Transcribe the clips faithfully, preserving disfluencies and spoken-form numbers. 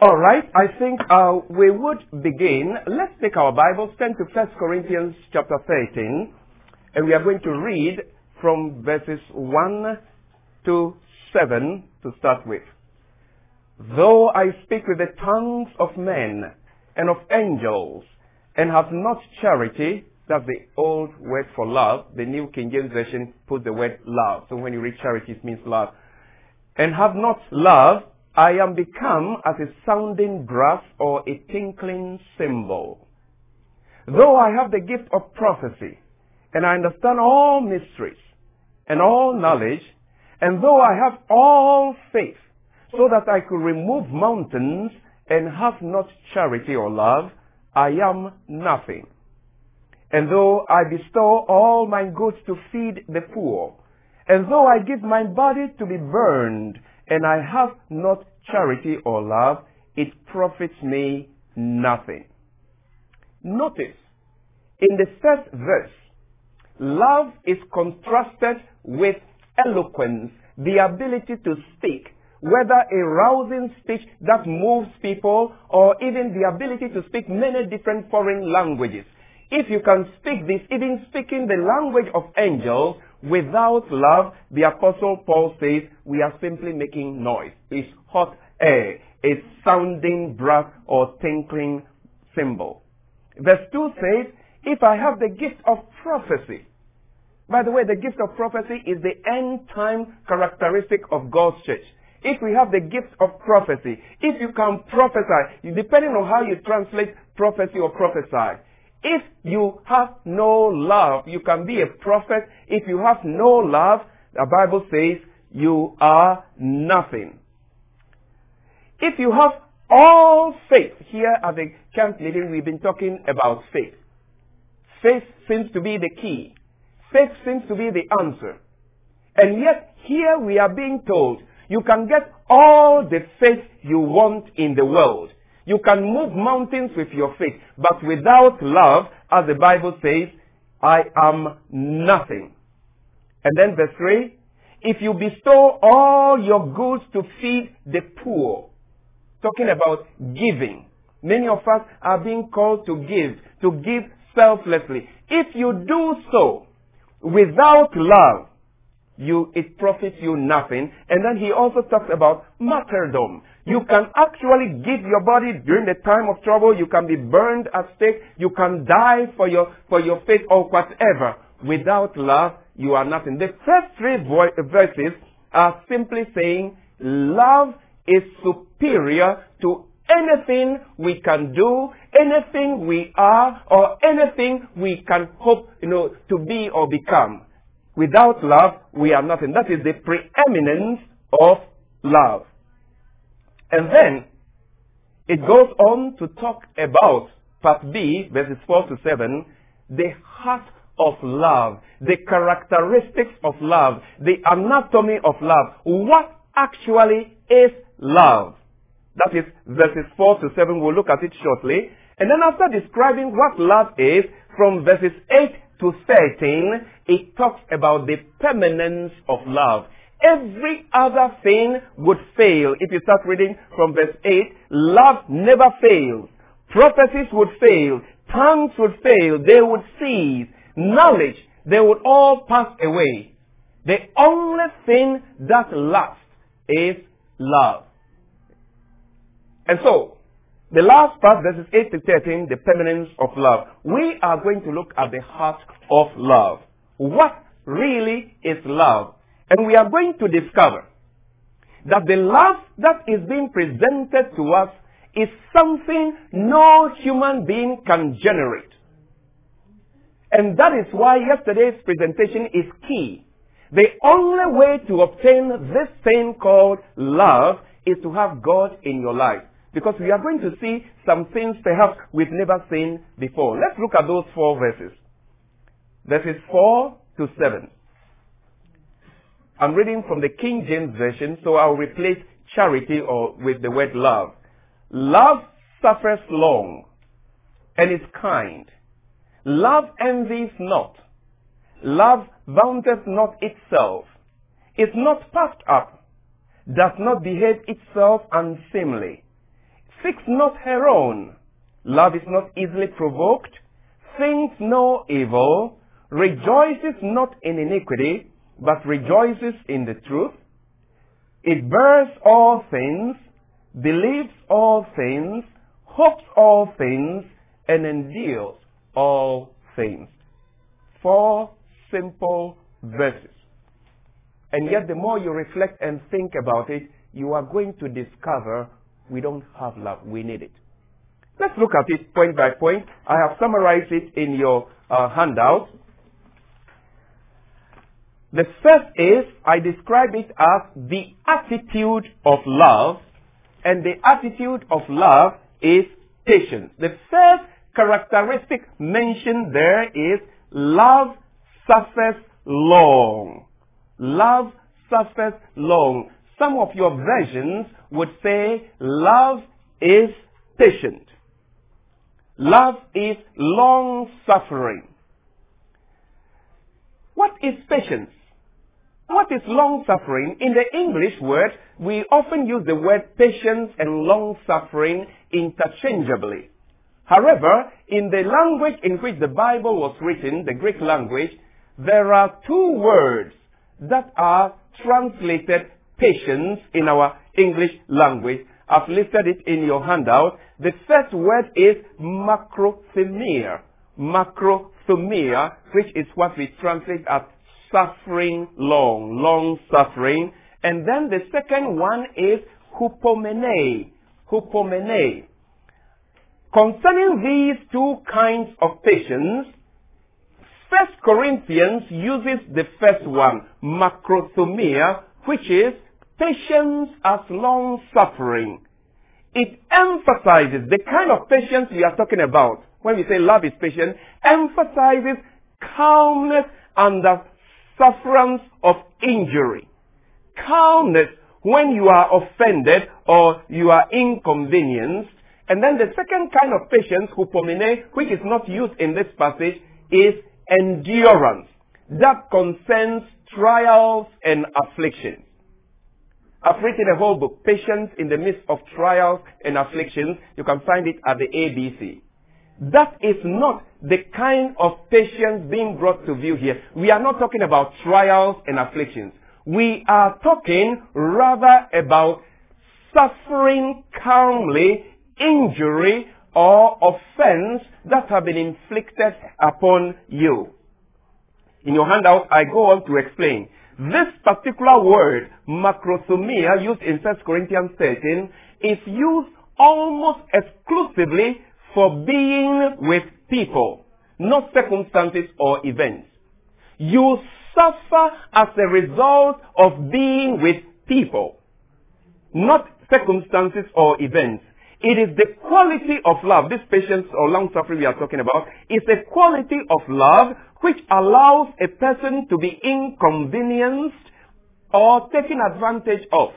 All right, I think uh, we would begin. Let's take our Bibles, turn to First Corinthians chapter thirteen, and we are going to read from verses one to seven to start with. Though I speak with the tongues of men and of angels, and have not charity, that's the old word for love. The New King James Version puts the word love. So when you read charity, it means love. And have not love, I am become as a sounding brass or a tinkling cymbal. Though I have the gift of prophecy, and I understand all mysteries and all knowledge, and though I have all faith, so that I could remove mountains and have not charity or love, I am nothing. And though I bestow all my goods to feed the poor, and though I give my body to be burned, and I have not charity or love, it profits me nothing. Notice, in the first verse, love is contrasted with eloquence, the ability to speak, whether a rousing speech that moves people, or even the ability to speak many different foreign languages. If you can speak this, even speaking the language of angels, without love, the Apostle Paul says, we are simply making noise. It's hot air. It's sounding brass or tinkling cymbal. Verse two says, if I have the gift of prophecy. By the way, the gift of prophecy is the end time characteristic of God's church. If we have the gift of prophecy, if you can prophesy, depending on how you translate prophecy or prophesy, if you have no love, you can be a prophet. If you have no love, the Bible says you are nothing. If you have all faith, here at the camp meeting we've been talking about faith. Faith seems to be the key. Faith seems to be the answer. And yet here we are being told you can get all the faith you want in the world. You can move mountains with your faith, but without love, as the Bible says, I am nothing. And then verse three, if you bestow all your goods to feed the poor, talking about giving. Many of us are being called to give, to give selflessly. If you do so without love, you, it profits you nothing. And then he also talks about martyrdom. You can actually give your body during the time of trouble. You can be burned at stake. You can die for your, for your faith or whatever. Without love, you are nothing. The first three vo- verses are simply saying love is superior to anything we can do, anything we are, or anything we can hope, you know, to be or become. Without love, we are nothing. That is the preeminence of love. And then, it goes on to talk about, part B, verses four to seven, the heart of love, the characteristics of love, the anatomy of love. What actually is love? That is verses four to seven. We'll look at it shortly. And then after describing what love is, from verses eight to thirteen, it talks about the permanence of love. Every other thing would fail. If you start reading from verse eight, love never fails. Prophecies would fail. Tongues would fail. They would cease. Knowledge, they would all pass away. The only thing that lasts is love. And so, the last part, verses eight to thirteen, the permanence of love. We are going to look at the heart of love. What really is love? And we are going to discover that the love that is being presented to us is something no human being can generate. And that is why yesterday's presentation is key. The only way to obtain this thing called love is to have God in your life. Because we are going to see some things perhaps we've never seen before. Let's look at those four verses. Verses four to seven. I'm reading from the King James Version, so I'll replace charity or with the word love. Love suffers long and is kind. Love envies not. Love vaunteth not itself, is not puffed up, does not behave itself unseemly, seeks not her own. Love is not easily provoked, thinks no evil, rejoices not in iniquity, but rejoices in the truth. It bears all things, believes all things, hopes all things, and endures all things. Four simple verses. And yet the more you reflect and think about it, you are going to discover we don't have love. We need it. Let's look at it point by point. I have summarized it in your uh, handout. The first is, I describe it as the attitude of love. And the attitude of love is patience. The first characteristic mentioned there is love suffers long. Love suffers long. Some of your versions would say love is patient. Love is long-suffering. What is patience? What is long-suffering? In the English word, we often use the word patience and long-suffering interchangeably. However, in the language in which the Bible was written, the Greek language, there are two words that are translated patience in our English language. I've listed it in your handout. The first word is macrothumia. Macrothumia, which is what we translate as suffering long, long suffering. And then the second one is hupomene. Hupomene. Concerning these two kinds of patience, First Corinthians uses the first one, macrothumia, which is patience as long suffering. It emphasizes the kind of patience we are talking about. When we say love is patient, emphasizes calmness under sufferance of injury. Calmness when you are offended or you are inconvenienced. And then the second kind of patience, hupomene, which is not used in this passage, is endurance. That concerns trials and afflictions. I've written a whole book, Patience in the Midst of Trials and Afflictions. You can find it at the A B C. That is not the kind of patience being brought to view here. We are not talking about trials and afflictions. We are talking rather about suffering calmly injury or offense that have been inflicted upon you. In your handout, I go on to explain. This particular word, macrothumia, used in First Corinthians thirteen, is used almost exclusively for being with people, not circumstances or events. You suffer as a result of being with people, not circumstances or events. It is the quality of love, this patience or long suffering we are talking about, is a quality of love which allows a person to be inconvenienced or taken advantage of.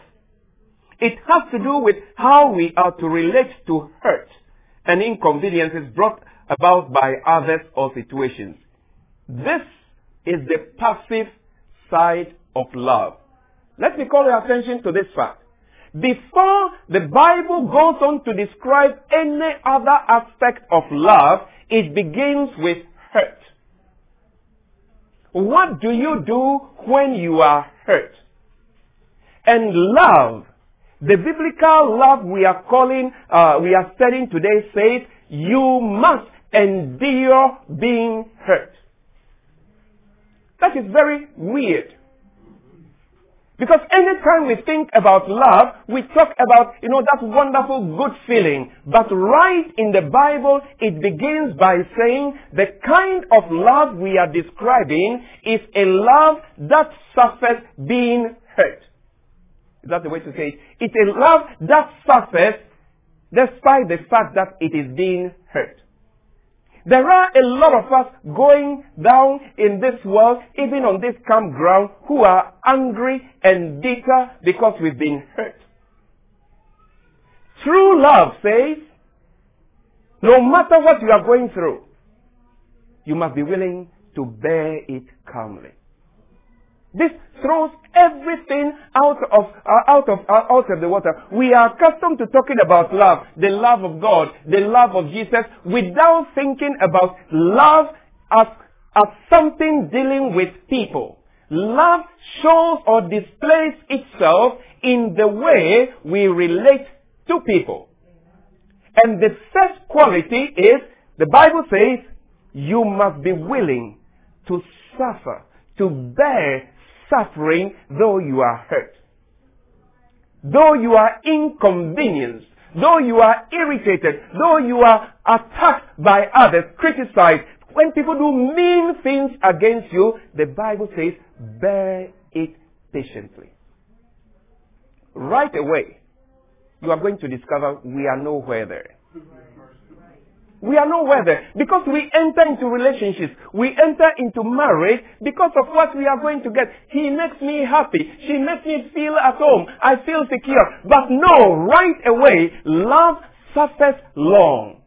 It has to do with how we are to relate to hurt and inconveniences brought about by others or situations. This is the passive side of love. Let me call your attention to this fact. Before the Bible goes on to describe any other aspect of love, it begins with hurt. What do you do when you are hurt? And love, the biblical love we are calling, uh, we are studying today says, you must endure being hurt. That is very weird. Because anytime we think about love, we talk about, you know, that wonderful good feeling. But right in the Bible, it begins by saying the kind of love we are describing is a love that suffers being hurt. Is that the way to say it? It's a love that suffers despite the fact that it is being hurt. There are a lot of us going down in this world, even on this campground, who are angry and bitter because we've been hurt. True love says, no matter what you are going through, you must be willing to bear it calmly. This throws everything out of uh, out of uh, out of the water. We are accustomed to talking about love, the love of God, the love of Jesus, without thinking about love as as something dealing with people. Love shows or displays itself in the way we relate to people. And the first quality is, the Bible says, you must be willing to suffer, to bear suffering though you are hurt. Though you are inconvenienced, though you are irritated, though you are attacked by others, criticized, when people do mean things against you, the Bible says, bear it patiently. Right away, you are going to discover we are nowhere there. We are nowhere there. Because we enter into relationships. We enter into marriage because of what we are going to get. He makes me happy. She makes me feel at home. I feel secure. But no, right away, love suffers long.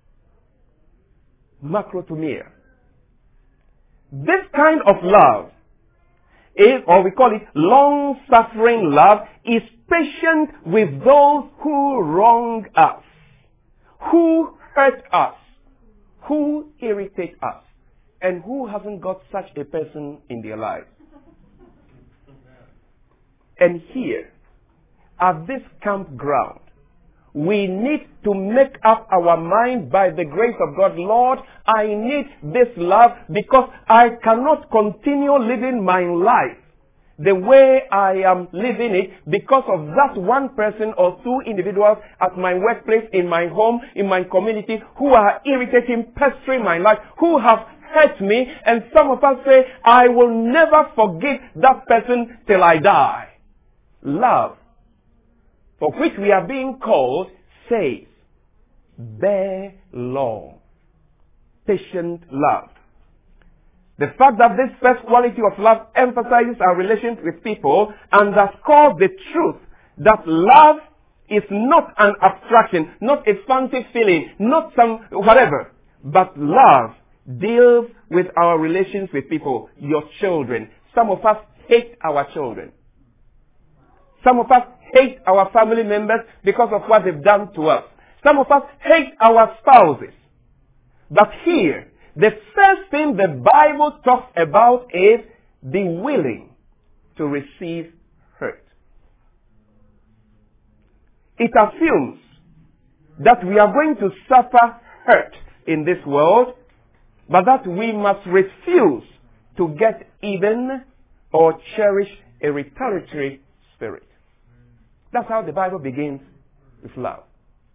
Macrotomia. This kind of love is, or we call it long-suffering love, is patient with those who wrong us, who hurt us, who irritate us, and who hasn't got such a person in their life. And here, at this campground, we need to make up our mind by the grace of God. Lord, I need this love because I cannot continue living my life the way I am living it because of that one person or two individuals at my workplace, in my home, in my community, who are irritating, pestering my life, who have hurt me. And some of us say, I will never forgive that person till I die. Love, for which we are being called, says, bear long, patient love. The fact that this first quality of love emphasizes our relations with people underscores the truth that love is not an abstraction, not a fancy feeling, not some whatever, but love deals with our relations with people, your children. Some of us hate our children. Some of us hate our family members because of what they've done to us. Some of us hate our spouses. But here, the first thing the Bible talks about is be willing to receive hurt. It assumes that we are going to suffer hurt in this world, but that we must refuse to get even or cherish a retaliatory spirit. That's how the Bible begins with love.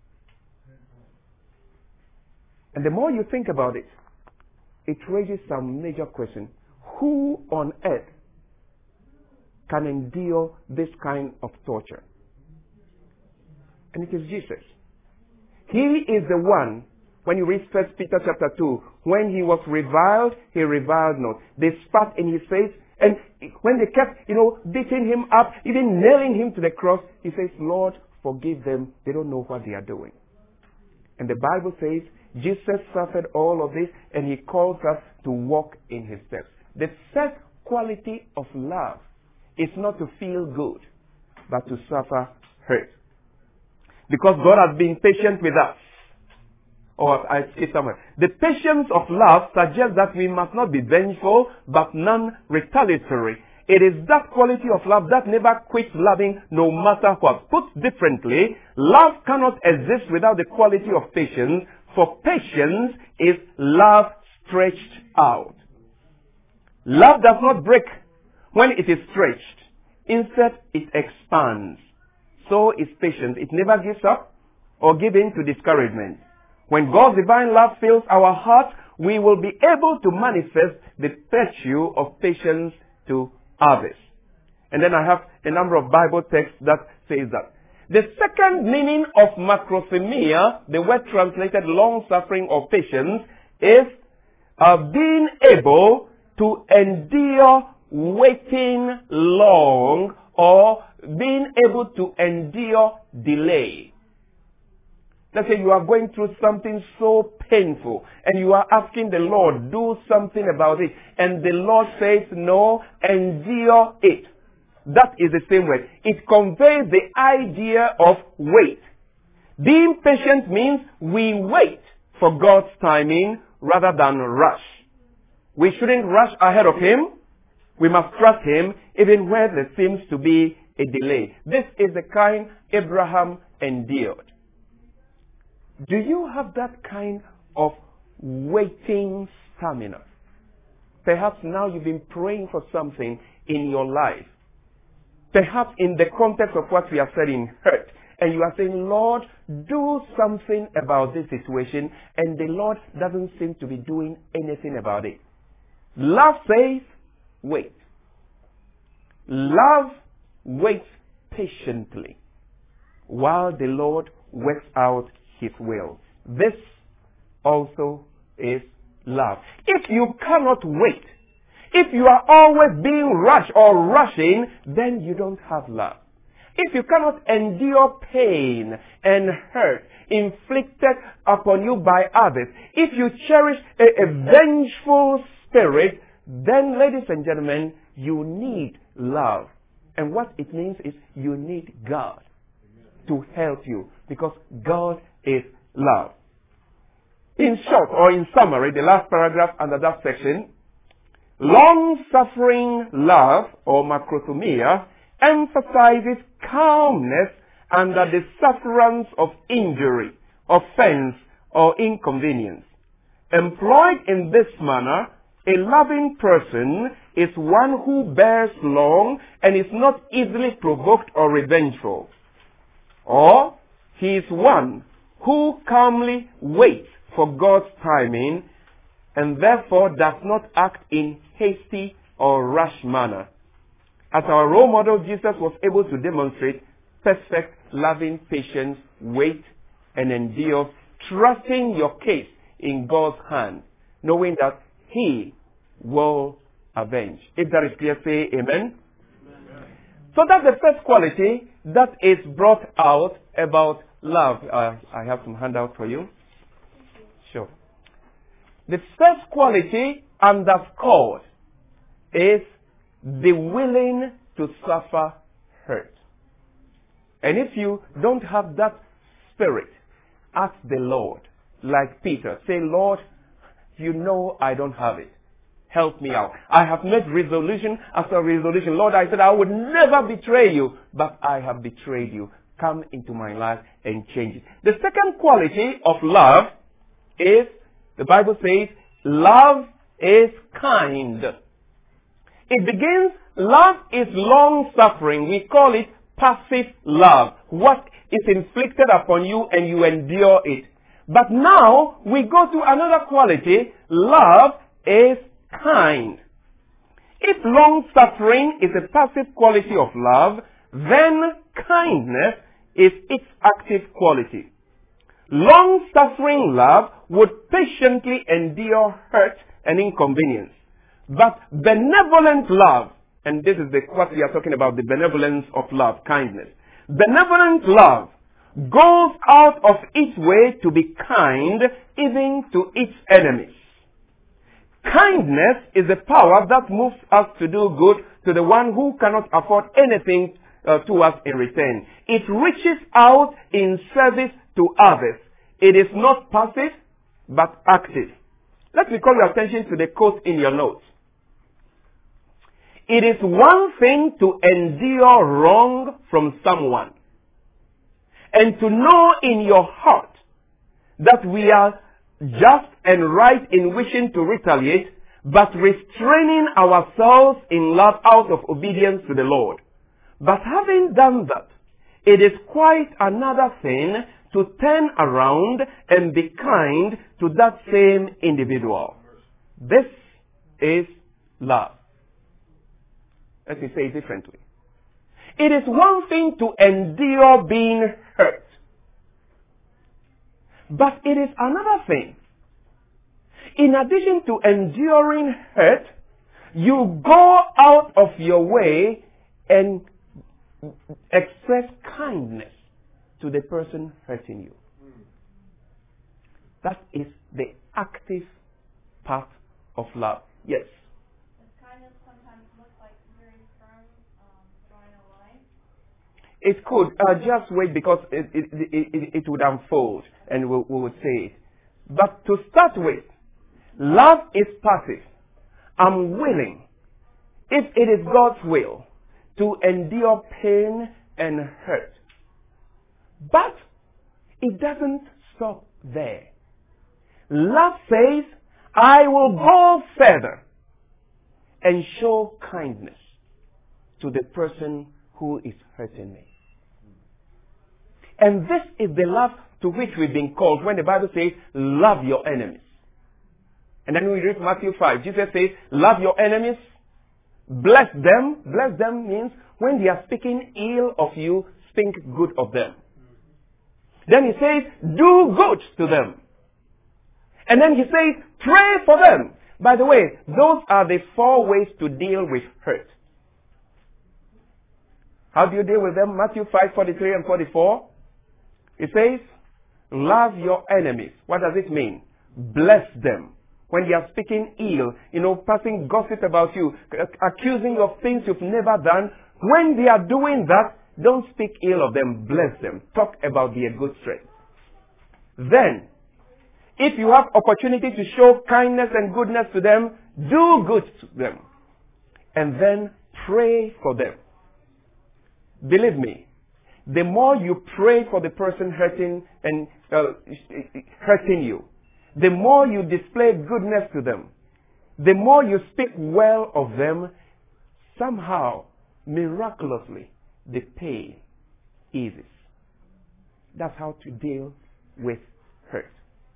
And the more you think about it, it raises some major questions. Who on earth can endure this kind of torture? And it is Jesus. He is the one, when you read First Peter chapter two, when he was reviled, he reviled not. They spat in his face, and when they kept, you know, beating him up, even nailing him to the cross, he says, Lord, forgive them. They don't know what they are doing. And the Bible says, Jesus suffered all of this, and he calls us to walk in his steps. The first quality of love is not to feel good, but to suffer hurt. Because God has been patient with us. Or I skip somewhere. The patience of love suggests that we must not be vengeful, but non-retaliatory. It is that quality of love that never quits loving no matter what. Put differently, love cannot exist without the quality of patience, for patience is love stretched out. Love does not break when it is stretched. Instead, it expands. So is patience. It never gives up or gives in to discouragement. When God's divine love fills our hearts, we will be able to manifest the virtue of patience to others. And then I have a number of Bible texts that says that. The second meaning of macrothemia, the word translated long-suffering or patience, is uh, being able to endure waiting long or being able to endure delay. Let's say you are going through something so painful and you are asking the Lord, do something about it. And the Lord says, no, endure it. That is the same word. It conveys the idea of wait. Being patient means we wait for God's timing rather than rush. We shouldn't rush ahead of Him. We must trust Him even where there seems to be a delay. This is the kind Abraham endured. Do you have that kind of waiting stamina? Perhaps now you've been praying for something in your life. Perhaps in the context of what we have said in hurt. And you are saying, Lord, do something about this situation. And the Lord doesn't seem to be doing anything about it. Love says, wait. Love waits patiently while the Lord works out His will. This also is love. If you cannot wait, if you are always being rushed or rushing, then you don't have love. If you cannot endure pain and hurt inflicted upon you by others, if you cherish a, a vengeful spirit, then, ladies and gentlemen, you need love. And what it means is you need God to help you, because God is love. In short, or in summary, the last paragraph under that section, long-suffering love, or macrothumia, emphasizes calmness under the sufferance of injury, offense, or inconvenience. Employed in this manner, a loving person is one who bears long and is not easily provoked or revengeful. Or he is one who calmly waits for God's timing and therefore does not act in hasty or rash manner. As our role model, Jesus was able to demonstrate perfect loving patience, wait, and endure, trusting your case in God's hand, knowing that He will avenge. If that is clear, say amen. Amen. So that's the first quality that is brought out about love. Uh, I have some handout for you. Sure. The first quality underscored is the willing to suffer hurt. And if you don't have that spirit, ask the Lord, like Peter. Say, Lord, you know I don't have it. Help me out. I have made resolution after resolution. Lord, I said I would never betray you, but I have betrayed you. Come into my life and change it. The second quality of love is, the Bible says, love is kind. It begins, love is long-suffering. We call it passive love. What is inflicted upon you and you endure it. But now we go to another quality. Love is kind. If long-suffering is a passive quality of love, then kindness is its active quality. Long-suffering love would patiently endure hurt and inconvenience. But benevolent love, and this is the, what we are talking about, the benevolence of love, kindness. Benevolent love goes out of its way to be kind even to its enemies. Kindness is the power that moves us to do good to the one who cannot afford anything uh, to us in return. It reaches out in service to others. It is not passive, but active. Let me call your attention to the quote in your notes. It is one thing to endure wrong from someone, and to know in your heart that we are just and right in wishing to retaliate, but restraining ourselves in love out of obedience to the Lord. But having done that, it is quite another thing to turn around and be kind to that same individual. This is love. Let me say it differently. It is one thing to endure being hurt. But it is another thing. In addition to enduring hurt, you go out of your way and express kindness to the person hurting you. That is the active part of love. Yes? Does kindness sometimes look like very firm, um, drawing a line? It could. Uh, just wait, because it, it, it, it, it would unfold and we, we would say it. But to start with, love is passive. I'm willing, if it is God's will, to endure pain and hurt. But it doesn't stop there. Love says, I will go further and show kindness to the person who is hurting me. And this is the love to which we've been called when the Bible says, love your enemies. And then we read Matthew five. Jesus says, love your enemies, bless them. Bless them means when they are speaking ill of you, speak good of them. Then he says, do good to them. And then he says, pray for them. By the way, those are the four ways to deal with hurt. How do you deal with them? Matthew five, forty-three and forty-four. It says, love your enemies. What does it mean? Bless them. When they are speaking ill, you know, passing gossip about you, accusing you of things you've never done, when they are doing that, don't speak ill of them. Bless them. Talk about their good strength. Then, if you have opportunity to show kindness and goodness to them, do good to them. And then pray for them. Believe me, the more you pray for the person hurting and uh, hurting you, the more you display goodness to them, the more you speak well of them, somehow, miraculously, the pain eases. That's how to deal with hurt.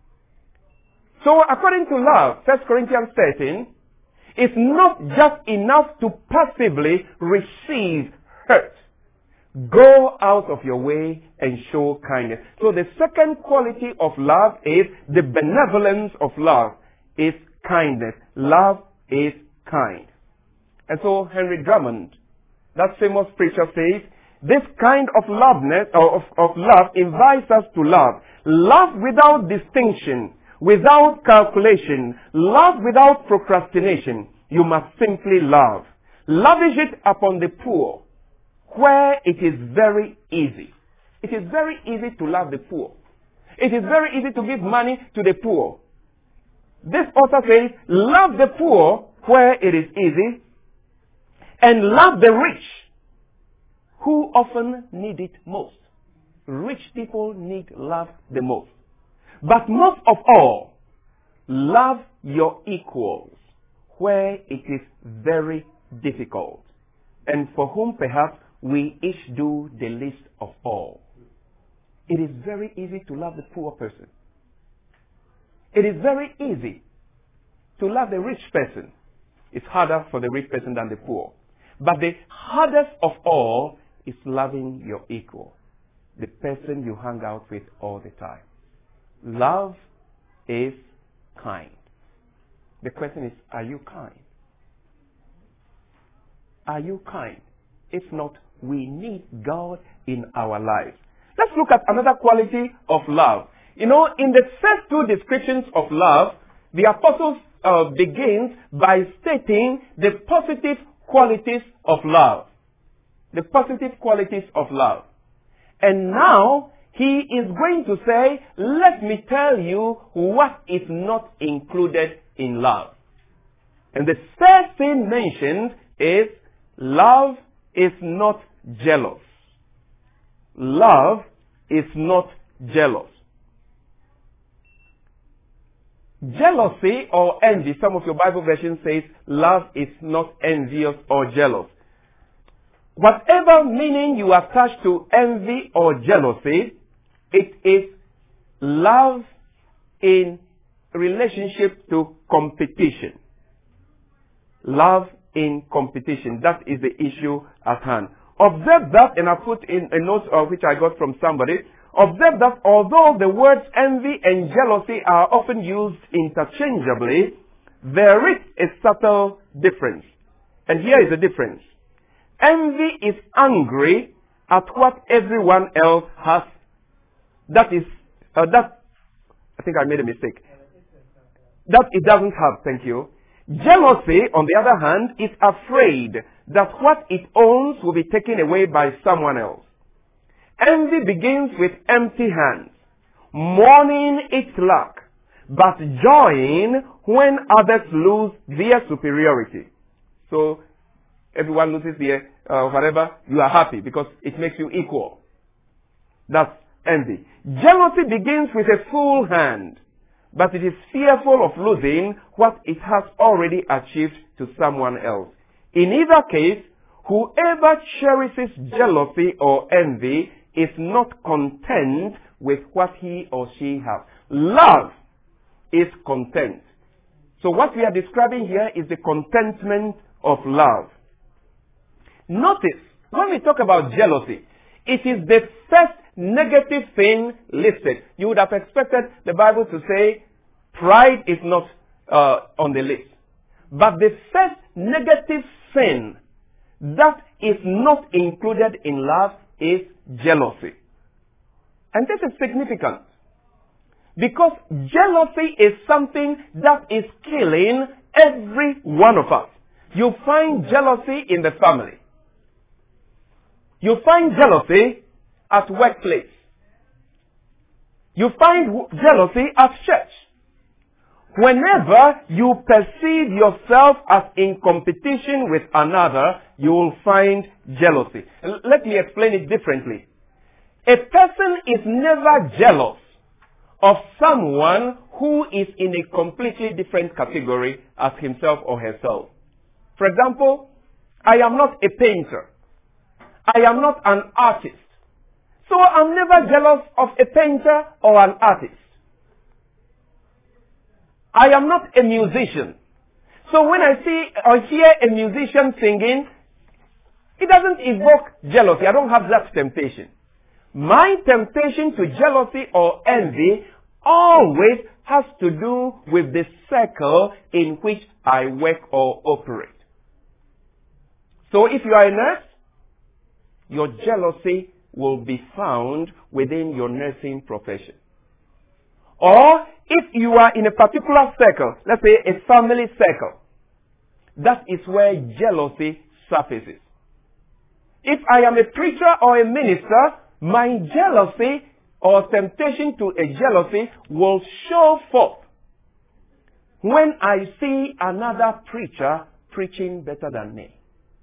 So according to love, First Corinthians thirteen, it's not just enough to passively receive hurt. Go out of your way and show kindness. So the second quality of love is the benevolence of love is kindness. Love is kind. And so Henry Drummond, that famous preacher, says, this kind of loveness, or of, of love invites us to love. Love without distinction, without calculation, love without procrastination. You must simply love. Lavish it upon the poor, where it is very easy. It is very easy to love the poor. It is very easy to give money to the poor. This author says, love the poor where it is easy, and love the rich, who often need it most. Rich people need love the most. But most of all, love your equals, where it is very difficult, and for whom perhaps we each do the least of all. It is very easy to love the poor person. It is very easy to love the rich person. It's harder for the rich person than the poor. But the hardest of all is loving your equal, the person you hang out with all the time. Love is kind. The question is, are you kind? Are you kind? If not, we need God in our lives. Let's look at another quality of love. You know, in the first two descriptions of love, the apostle uh, begins by stating the positive qualities of love. The positive qualities of love. And now, he is going to say, let me tell you what is not included in love. And the first thing mentioned is, love is not jealous. Love is not jealous. Jealousy or envy, some of your Bible versions says, love is not envious or jealous. Whatever meaning you attach to envy or jealousy, it is love in relationship to competition. Love in competition. That is the issue at hand. Observe that, and I put in a note of which I got from somebody. Observe that although the words envy and jealousy are often used interchangeably, there is a subtle difference. And here is the difference. Envy is angry at what everyone else has. That is, uh, that I think I made a mistake. That it doesn't have, thank you. Jealousy, on the other hand, is afraid that what it owns will be taken away by someone else. Envy begins with empty hands, mourning its lack, but joying when others lose their superiority. So, everyone loses their uh, whatever, you are happy because it makes you equal. That's envy. Jealousy begins with a full hand, but it is fearful of losing what it has already achieved to someone else. In either case, whoever cherishes jealousy or envy is not content with what he or she has. Love is content. So what we are describing here is the contentment of love. Notice, when we talk about jealousy, it is the first negative thing listed. You would have expected the Bible to say pride is not uh, on the list. But the first negative sin that is not included in love is jealousy. And this is significant. Because jealousy is something that is killing every one of us. You find jealousy in the family. You find jealousy at workplace. You find jealousy at church. Whenever you perceive yourself as in competition with another, you will find jealousy. Let me explain it differently. A person is never jealous of someone who is in a completely different category as himself or herself. For example, I am not a painter. I am not an artist. So I'm never jealous of a painter or an artist. I am not a musician. So when I see or hear a musician singing, it doesn't evoke jealousy. I don't have that temptation. My temptation to jealousy or envy always has to do with the circle in which I work or operate. So if you are a nurse, your jealousy will be found within your nursing profession. Or if you are in a particular circle, let's say a family circle, that is where jealousy surfaces. If I am a preacher or a minister, my jealousy or temptation to a jealousy will show forth when I see another preacher preaching better than me.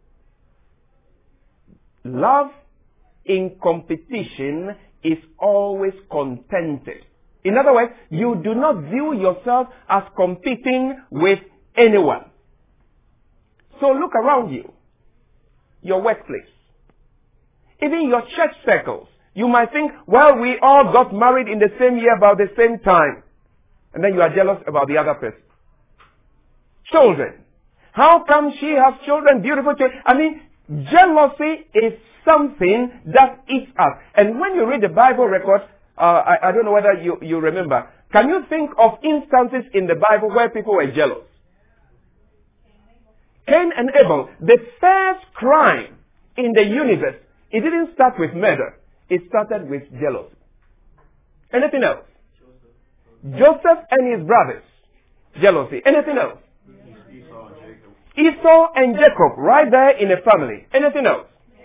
Love in competition is always contented. In other words, you do not view yourself as competing with anyone. So look around you, your workplace, even your church circles. You might think, well, we all got married in the same year about the same time. And then you are jealous about the other person. Children. How come she has children, beautiful children? I mean, jealousy is something that eats us. And when you read the Bible record, uh, I, I don't know whether you, you remember, can you think of instances in the Bible where people were jealous? Cain and Abel, the first crime in the universe, it didn't start with murder. It started with jealousy. Anything else? Joseph and his brothers. Jealousy. Anything else? Esau and Jacob, right there in a family. Anything else?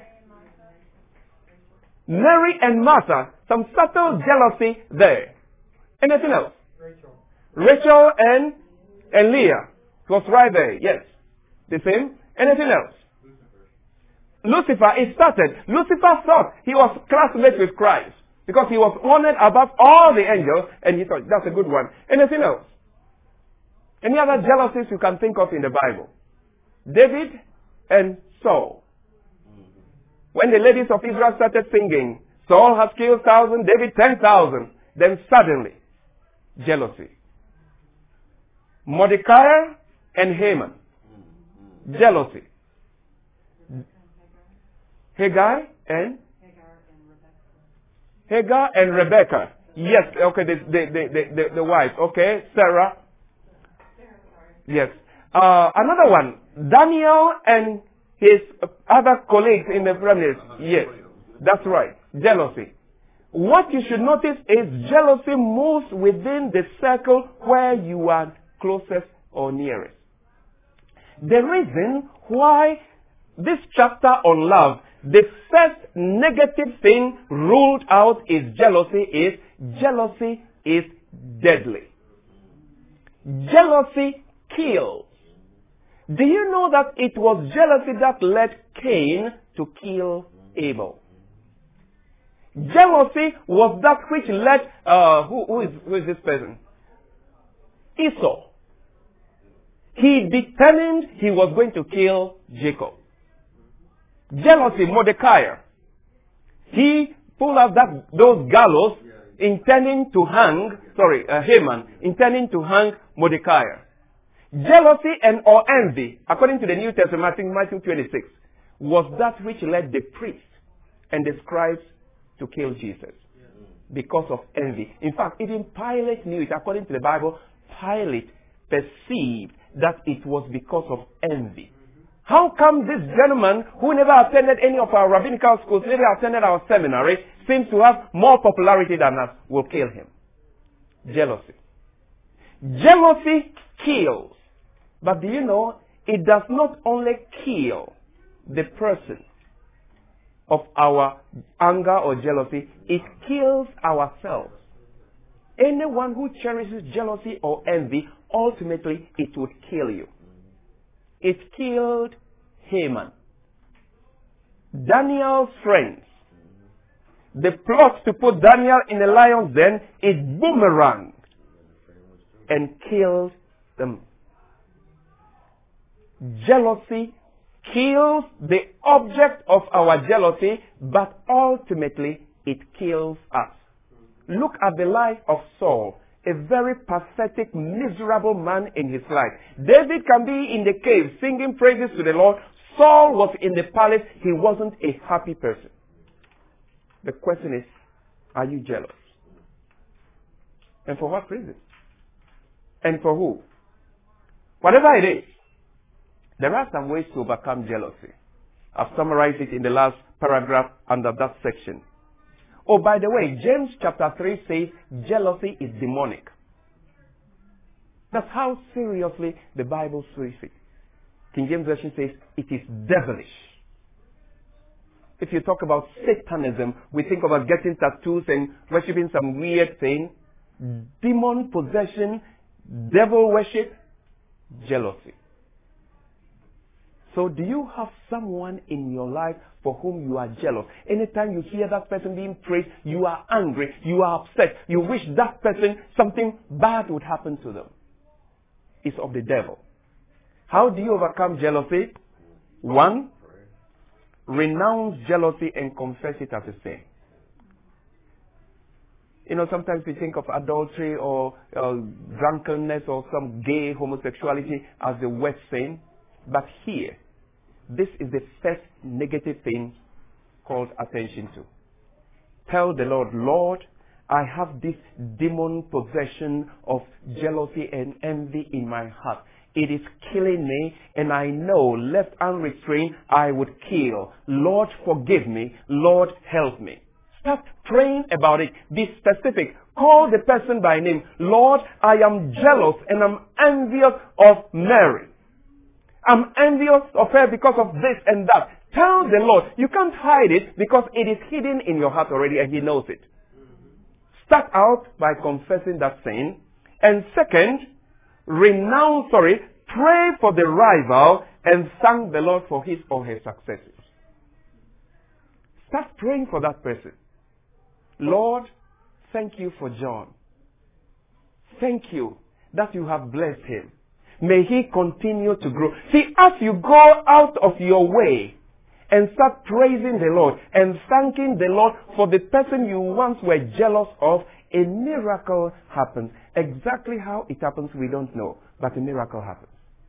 Mary and Martha, some subtle jealousy there. Anything else? Rachel. Rachel and, and Leah. It was right there, yes. The same. Anything else? Lucifer, it started. Lucifer thought he was classmates with Christ because he was honored above all the angels, and he thought, that's a good one. Anything else? Any other jealousies you can think of in the Bible? David and Saul. When the ladies of Israel started singing, Saul has killed thousand, David ten thousand, then suddenly, jealousy. Mordecai and Haman. Jealousy. Hagar and Hagar and Rebecca. Yes, okay, the the the the, the wife. Okay, Sarah. Yes. Uh, another one, Daniel and his other colleagues in the premises. Yes, that's right. Jealousy. what you should notice is jealousy moves within the circle where you are closest or nearest. The reason why this chapter on love, the first negative thing ruled out is jealousy is jealousy is deadly. Jealousy kills. Do you know that it was jealousy that led Cain to kill Abel? Jealousy was that which led, uh, who, who, is, who is this person? Esau. He determined he was going to kill Jacob. Jealousy, Mordecai. He pulled out that, those gallows intending to hang, sorry, uh, Haman, intending to hang Mordecai. Jealousy and or envy, according to the New Testament, Matthew twenty-six, was that which led the priests and the scribes to kill Jesus because of envy. In fact, even Pilate knew it. According to the Bible, Pilate perceived that it was because of envy. How come this gentleman who never attended any of our rabbinical schools, never attended our seminary, seems to have more popularity than us, will kill him? Jealousy. Jealousy kills. But do you know, it does not only kill the person of our anger or jealousy, it kills ourselves. Anyone who cherishes jealousy or envy, ultimately it would kill you. It killed Haman. Daniel's friends. The plot to put Daniel in the lion's den is boomeranged and killed them. Jealousy kills the object of our jealousy, but ultimately it kills us. Look at the life of Saul, a very pathetic, miserable man in his life. David can be in the cave singing praises to the Lord. Saul was in the palace. He wasn't a happy person. The question is, are you jealous? And for what reason? And for who? Whatever it is, there are some ways to overcome jealousy. I've summarized it in the last paragraph under that section. Oh, by the way, James chapter three says jealousy is demonic. That's how seriously the Bible says it. King James Version says it is devilish. If you talk about Satanism, we think about getting tattoos and worshipping some weird thing. Demon possession, devil worship, jealousy. So do you have someone in your life for whom you are jealous? Anytime you hear that person being praised, you are angry, you are upset, you wish that person something bad would happen to them. It's of the devil. How do you overcome jealousy? One, renounce jealousy and confess it as a sin. You know, sometimes we think of adultery or uh, drunkenness or some gay homosexuality as the worst sin. But here, this is the first negative thing called attention to. Tell the Lord, Lord, I have this demon possession of jealousy and envy in my heart. It is killing me, and I know, left unrestrained, I would kill. Lord, forgive me. Lord, help me. Start praying about it. Be specific. Call the person by name. Lord, I am jealous and I'm envious of Mary. I'm envious of her because of this and that. Tell the Lord. You can't hide it because it is hidden in your heart already and He knows it. Start out by confessing that sin. And second, renounce, sorry, pray for the rival and thank the Lord for his or her successes. Start praying for that person. Lord, thank you for John. Thank you that you have blessed him. May he continue to grow. See, as you go out of your way and start praising the Lord and thanking the Lord for the person you once were jealous of, a miracle happens. Exactly how it happens, we don't know. But a miracle happens.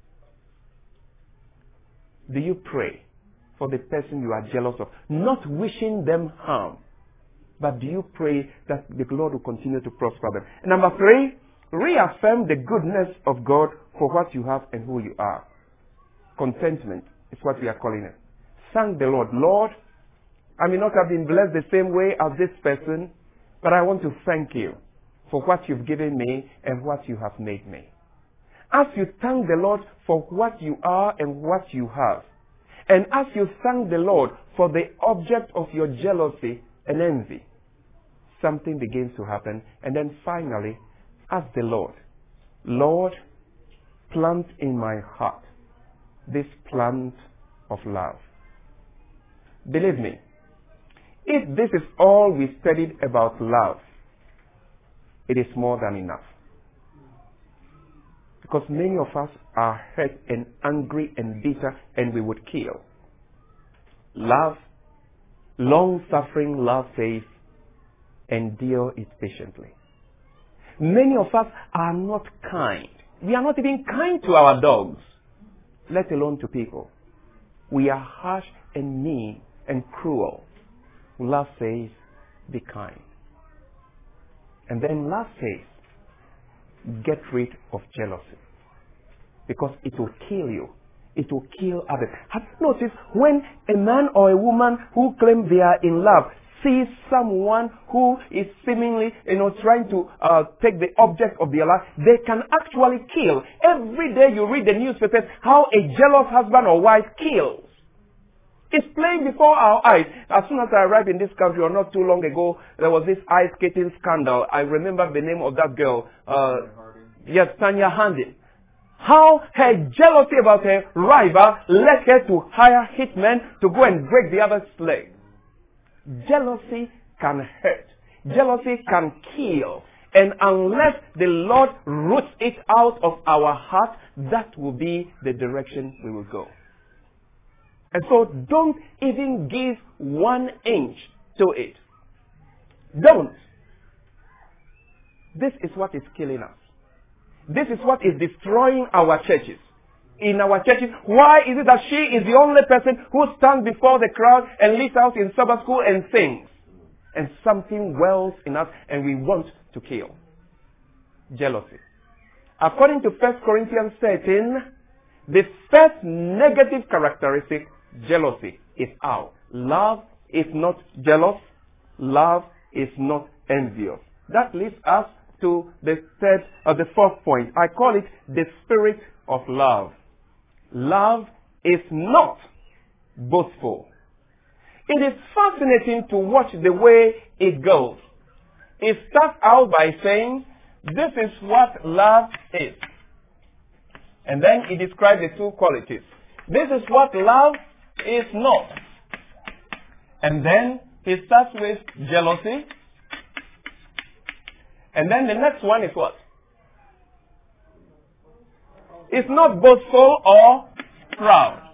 Do you pray for the person you are jealous of? Not wishing them harm. But do you pray that the Lord will continue to prosper them? And number three, reaffirm the goodness of God for what you have and who you are. Contentment is what we are calling it. Thank the Lord. Lord, I may not have been blessed the same way as this person, but I want to thank you for what you've given me and what you have made me. As you thank the Lord for what you are and what you have, and as you thank the Lord for the object of your jealousy and envy, something begins to happen. And then finally, ask the Lord, Lord, plant in my heart this plant of love. Believe me, if this is all we studied about love, it is more than enough. Because many of us are hurt and angry and bitter, and we would kill. Love, long-suffering love says, endure it patiently. Many of us are not kind. We are not even kind to our dogs, let alone to people. We are harsh and mean and cruel. Love says, be kind. And then love says, get rid of jealousy. Because it will kill you. It will kill others. Have you noticed when a man or a woman who claim they are in love sees someone who is seemingly, you know, trying to uh, take the object of their life, they can actually kill. Every day you read the newspapers how a jealous husband or wife kills. It's playing before our eyes. As soon as I arrived in this country, or not too long ago, there was this ice skating scandal. I remember the name of that girl. Uh, yes, Tanya Harding. How her jealousy about her rival led her to hire hitmen to go and break the other's leg. Jealousy can hurt. Jealousy can kill. And unless the Lord roots it out of our heart, that will be the direction we will go. And so don't even give one inch to it. Don't. This is what is killing us. This is what is destroying our churches. In our churches, why is it that she is the only person who stands before the crowd and leads out in Sabbath school and sings? And something wells in us and we want to kill. Jealousy. According to First Corinthians thirteen, the first negative characteristic, jealousy, is out. Love is not jealous. Love is not envious. That leads us to the third or the fourth point. I call it the spirit of love. Love is not boastful. It is fascinating to watch the way it goes. It starts out by saying, this is what love is. And then it describes the two qualities. This is what love is not. And then he starts with jealousy. And then the next one is what? It's not boastful or proud.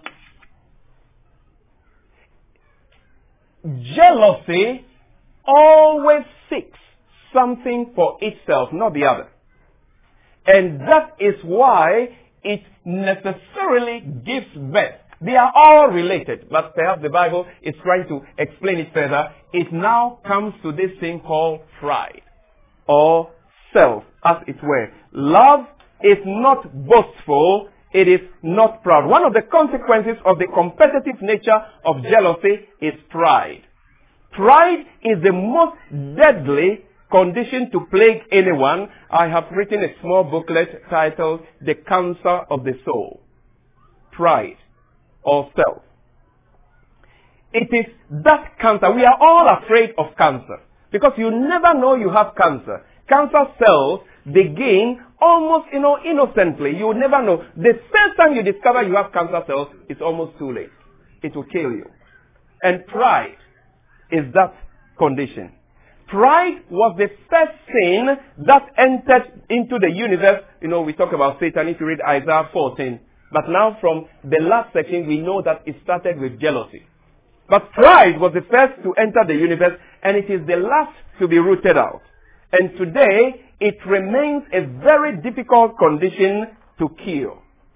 Jealousy always seeks something for itself, not the other. And that is why it necessarily gives birth. They are all related, but perhaps the Bible is trying to explain it further. It now comes to this thing called pride, or self, as it were. Love is not boastful, it is not proud. One of the consequences of the competitive nature of jealousy is pride. Pride is the most deadly condition to plague anyone. I have written a small booklet titled The Cancer of the Soul. Pride or self. It is that cancer. We are all afraid of cancer because you never know you have cancer. Cancer cells begin almost, you know, innocently. You never know. The first time you discover you have cancer cells, it's almost too late. It will kill you. And pride is that condition. Pride was the first sin that entered into the universe. You know, we talk about Satan if you read Isaiah fourteen. But now from the last section, we know that it started with jealousy. But pride was the first to enter the universe, and it is the last to be rooted out. And today, it remains a very difficult condition to kill.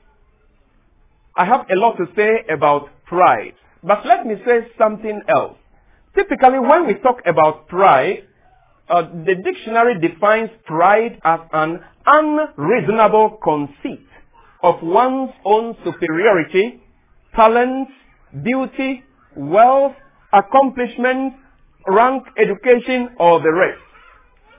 I have a lot to say about pride. But let me say something else. Typically, when we talk about pride, uh, the dictionary defines pride as an unreasonable conceit of one's own superiority, talents, beauty, wealth, accomplishment, rank, education, or the rest.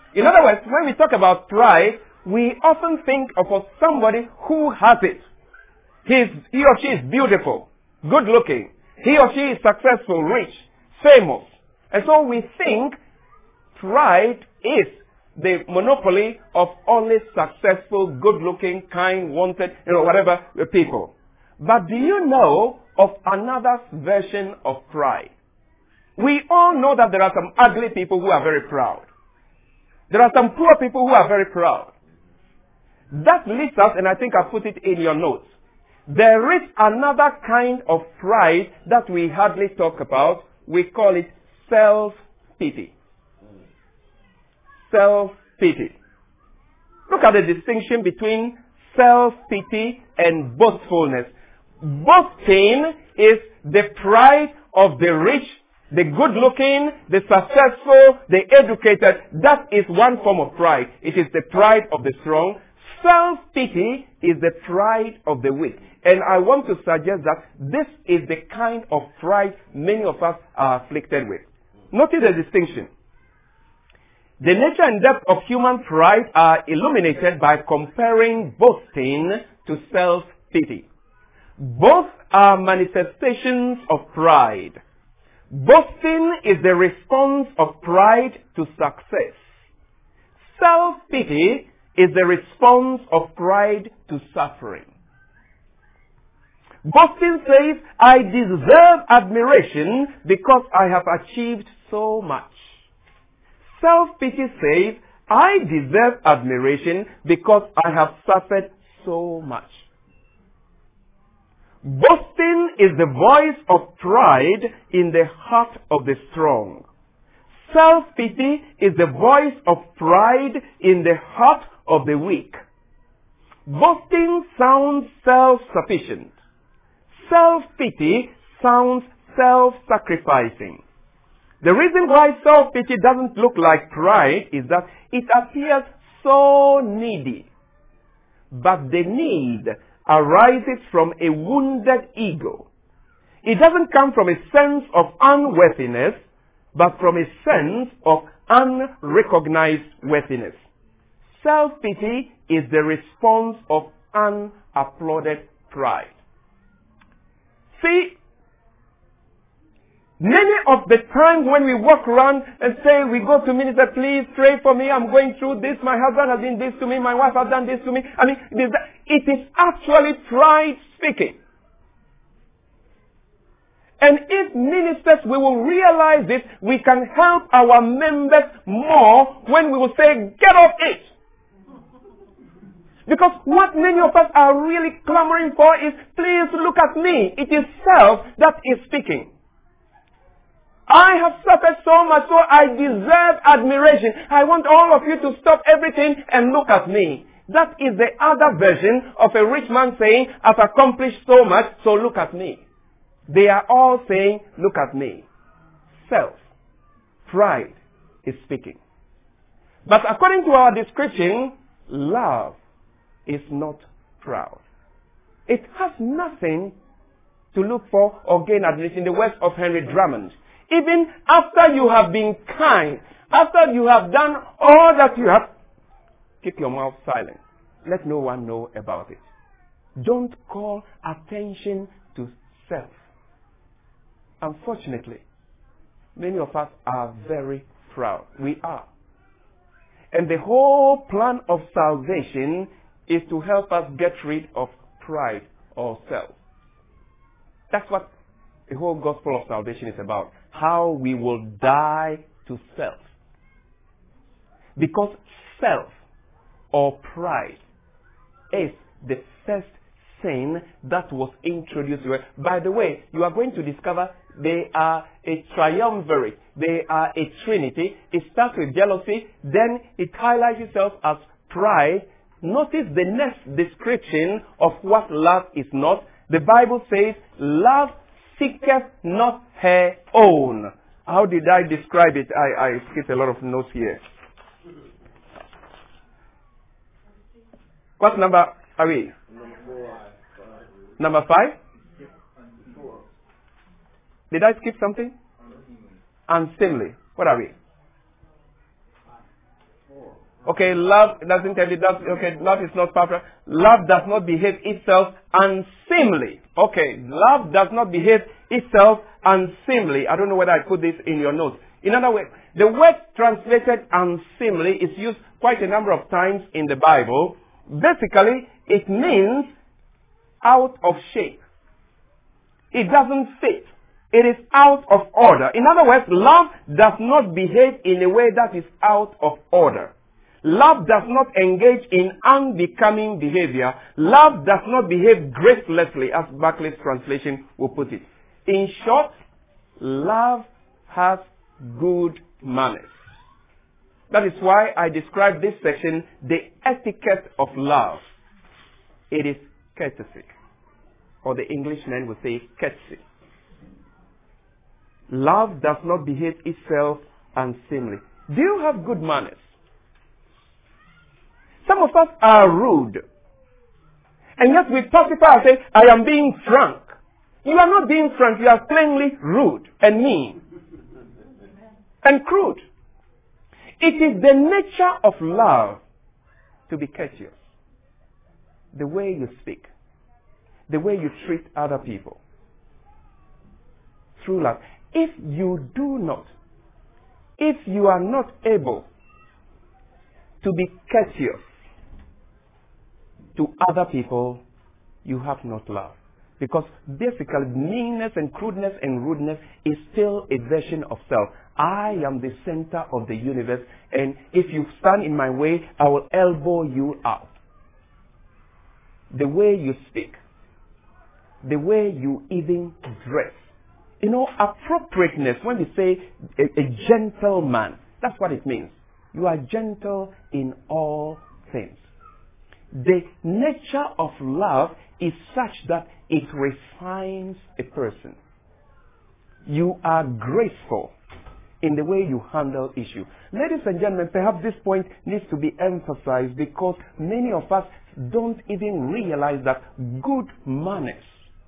In other words, when we talk about pride, we often think of somebody who has it. He's, he or she is beautiful, good looking. He or she is successful, rich, famous. And so we think pride is the monopoly of only successful, good looking, kind, wanted, you know, whatever people. But do you know of another version of pride? We all know that there are some ugly people who are very proud. There are some poor people who are very proud. That leads us, and I think I put it in your notes. There is another kind of pride that we hardly talk about. We call it self-pity. Self-pity. Look at the distinction between self-pity and boastfulness. Boasting is the pride of the rich, the good-looking, the successful, the educated. That is one form of pride. It is the pride of the strong. Self-pity is the pride of the weak. And I want to suggest that this is the kind of pride many of us are afflicted with. Notice the distinction. The nature and depth of human pride are illuminated by comparing boasting to self-pity. Both are manifestations of pride. Boasting is the response of pride to success. Self-pity is the response of pride to suffering. Boasting says, I deserve admiration because I have achieved so much. Self-pity says, I deserve admiration because I have suffered so much. Boasting is the voice of pride in the heart of the strong. Self-pity is the voice of pride in the heart of the weak. Boasting sounds self-sufficient. Self-pity sounds self-sacrificing. The reason why self-pity doesn't look like pride is that it appears so needy. But the need arises from a wounded ego. It doesn't come from a sense of unworthiness, but from a sense of unrecognized worthiness. Self-pity is the response of unapplauded pride. See, many of the time when we walk around and say, we go to minister, please pray for me, I'm going through this, my husband has done this to me, my wife has done this to me. I mean, it is actually pride speaking. And if ministers, we will realize this, we can help our members more when we will say, get off it. Because what many of us are really clamoring for is, please look at me. It is self that is speaking. I have suffered so much, so I deserve admiration. I want all of you to stop everything and look at me. That is the other version of a rich man saying, I've accomplished so much, so look at me. They are all saying, look at me. Self, pride is speaking. But according to our description, love is not proud. It has nothing to look for or gain admiration. In the words of Henry Drummond, even after you have been kind, after you have done all that you have, keep your mouth silent. Let no one know about it. Don't call attention to self. Unfortunately, many of us are very proud. We are. And the whole plan of salvation is to help us get rid of pride or self. That's what the whole gospel of salvation is about. How we will die to self. Because self or pride is the first sin that was introduced. By the way, you are going to discover they are a triumvirate. They are a trinity. It starts with jealousy, then it highlights itself as pride. Notice the next description of what love is not. The Bible says, love seeketh not her own. How did I describe it? I, I skipped a lot of notes here. What number are we? Number five? Did I skip something? Unseemly. What are we? Okay, love doesn't tell you that. Okay, love is not perfect. Love does not behave itself unseemly. Okay, love does not behave itself unseemly. I don't know whether I put this in your notes. In other words, the word translated unseemly is used quite a number of times in the Bible. Basically, it means out of shape. It doesn't fit. It is out of order. In other words, love does not behave in a way that is out of order. Love does not engage in unbecoming behavior. Love does not behave gracelessly, as Barclay's translation will put it. In short, love has good manners. That is why I describe this section the etiquette of love. It is courtesy. Or the Englishman would say courtesy. Love does not behave itself unseemly. Do you have good manners? Some of us are rude. And yet we pacify and say, I am being frank. You are not being frank. You are plainly rude and mean. And crude. It is the nature of love to be courteous. The way you speak. The way you treat other people. True love. If you do not, if you are not able to be courteous to other people, you have not love. Because basically meanness and crudeness and rudeness is still a version of self. I am the center of the universe, and if you stand in my way, I will elbow you out. The way you speak, the way you even dress. You know, appropriateness, when we say a, a gentleman, that's what it means. You are gentle in all things. The nature of love is such that it refines a person. You are graceful in the way you handle issues. Ladies and gentlemen, perhaps this point needs to be emphasized because many of us don't even realize that good manners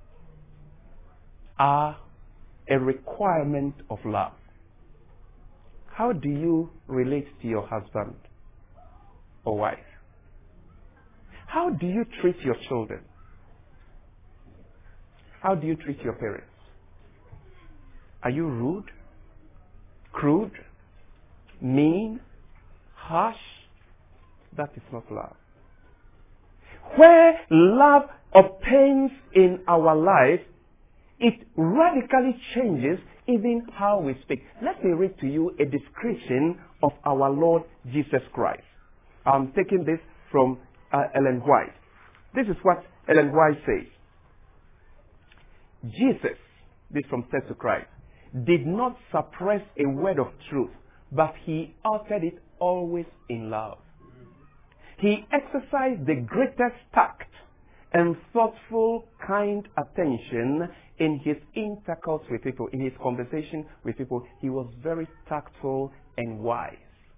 are a requirement of love. How do you relate to your husband or wife? How do you treat your children? How do you treat your parents? Are you rude, crude, mean, harsh? That is not love. Where love obtains in our life, it radically changes even how we speak. Let me read to you a description of our Lord Jesus Christ. I'm taking this from uh, Ellen White. This is what Ellen White says. Jesus, this from Said to Christ, did not suppress a word of truth, but he uttered it always in love. He exercised the greatest tact and thoughtful, kind attention in his intercourse with people, in his conversation with people. He was very tactful and wise.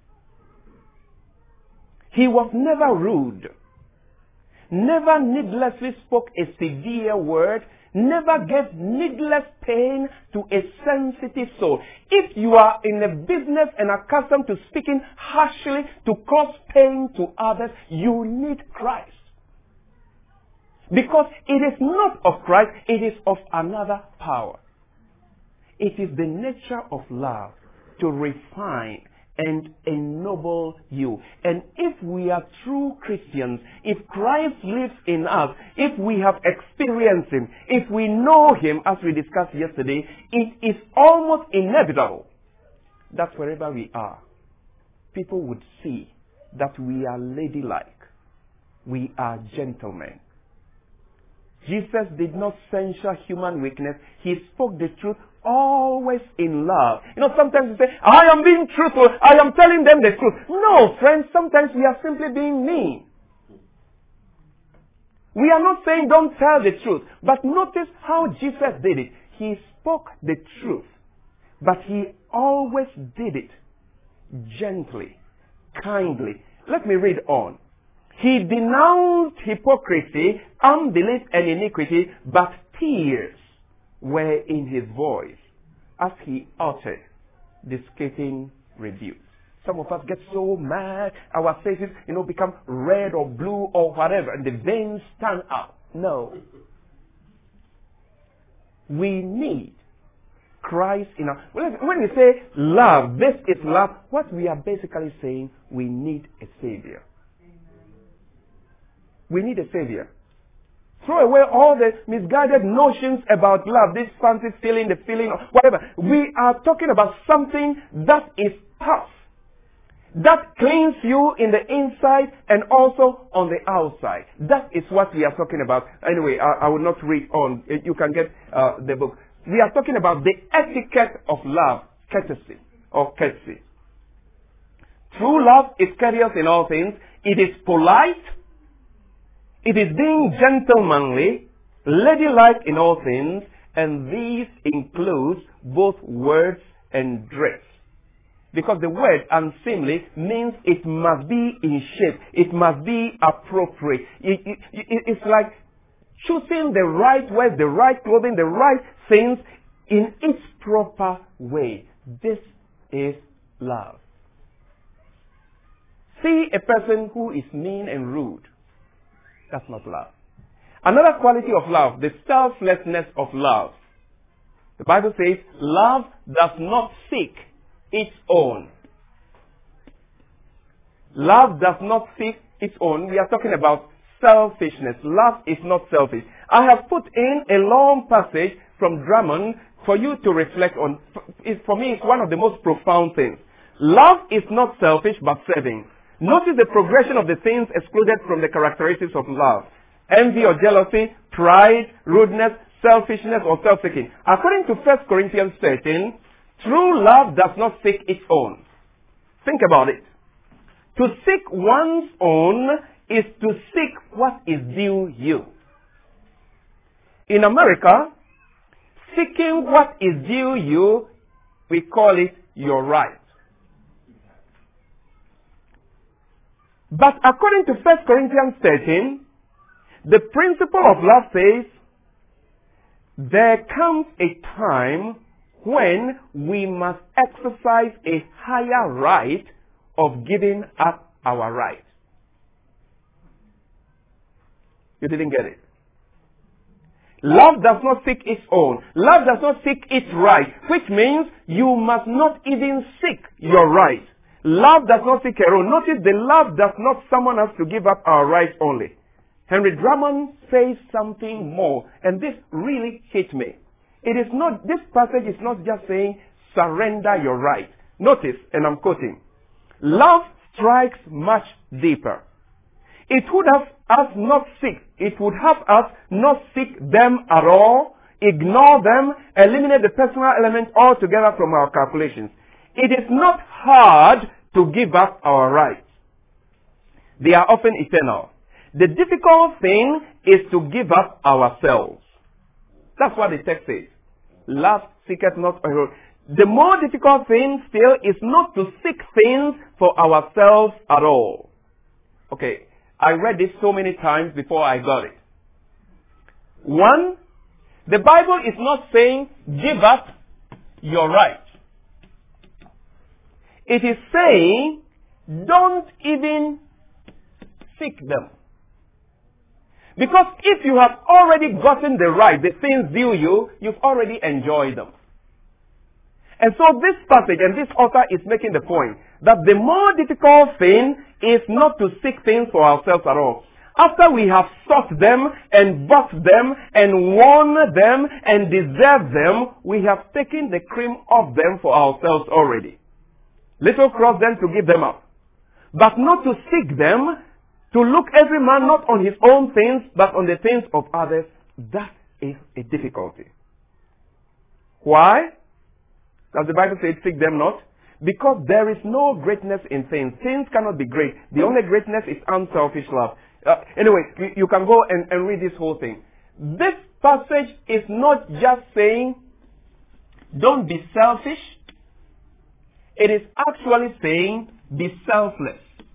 He was never rude, never needlessly spoke a severe word, never gave needless pain to a sensitive soul. If you are in a business and accustomed to speaking harshly to cause pain to others, you need Christ. Because it is not of Christ, it is of another power. It is the nature of love to refine and ennoble you. And if we are true Christians, if Christ lives in us, if we have experienced Him, if we know Him, as we discussed yesterday, it is almost inevitable that wherever we are, people would see that we are ladylike. We are gentlemen. Jesus did not censure human weakness. He spoke the truth always in love. You know, sometimes we say, I am being truthful. I am telling them the truth. No, friends, sometimes we are simply being mean. We are not saying don't tell the truth. But notice how Jesus did it. He spoke the truth. But he always did it gently, kindly. Let me read on. He denounced hypocrisy, unbelief, and iniquity, but tears were in his voice as he uttered the scathing rebuke. Some of us get so mad, our faces, you know, become red or blue or whatever, and the veins stand out. No. We need Christ in our... When we say love, this is love, what we are basically saying, we need a Savior. We need a Savior. Throw away all the misguided notions about love, this fancy feeling, the feeling, of whatever. We are talking about something that is tough, that cleans you in the inside and also on the outside. That is what we are talking about. Anyway, I, I will not read on. You can get uh, the book. We are talking about the etiquette of love, courtesy or courtesy. True love is courteous in all things. It is polite. It is being gentlemanly, ladylike in all things, and these includes both words and dress. Because the word unseemly means it must be in shape. It must be appropriate. It, it, it, it's like choosing the right words, the right clothing, the right things in its proper way. This is love. See a person who is mean and rude. That's not love. Another quality of love, the selflessness of love. The Bible says, love does not seek its own. Love does not seek its own. We are talking about selfishness. Love is not selfish. I have put in a long passage from Drummond for you to reflect on. For me, it's one of the most profound things. Love is not selfish, but serving. Notice the progression of the things excluded from the characteristics of love. Envy or jealousy, pride, rudeness, selfishness or self-seeking. According to First Corinthians thirteen, true love does not seek its own. Think about it. To seek one's own is to seek what is due you. In America, seeking what is due you, we call it your right. But according to First Corinthians thirteen, the principle of love says, there comes a time when we must exercise a higher right of giving up our right. You didn't get it. Love does not seek its own. Love does not seek its right, which means you must not even seek your right. Love does not seek your own. Notice the love does not summon us to give up our rights only. Henry Drummond says something more, and this really hit me. It is not, this passage is not just saying, surrender your right. Notice, and I'm quoting, love strikes much deeper. It would have us not seek, it would have us not seek them at all, ignore them, eliminate the personal element altogether from our calculations. It is not hard to give up our rights. They are often eternal. The difficult thing is to give up ourselves. That's what the text says. Love seeketh not a own. The more difficult thing still is not to seek things for ourselves at all. Okay, I read this so many times before I got it. One, the Bible is not saying give up your rights. It is saying don't even seek them. Because if you have already gotten the right, the things due you, you've already enjoyed them. And so this passage and this author is making the point that the more difficult thing is not to seek things for ourselves at all. After we have sought them and bought them and won them and deserved them, we have taken the cream of them for ourselves already. Little cross then to give them up. But not to seek them, to look every man not on his own things, but on the things of others. That is a difficulty. Why? Does the Bible say seek them not? Because there is no greatness in things. Things cannot be great. The only greatness is unselfish love. Uh, anyway, you, you can go and, and read this whole thing. This passage is not just saying, don't be selfish. It is actually saying, be selfless.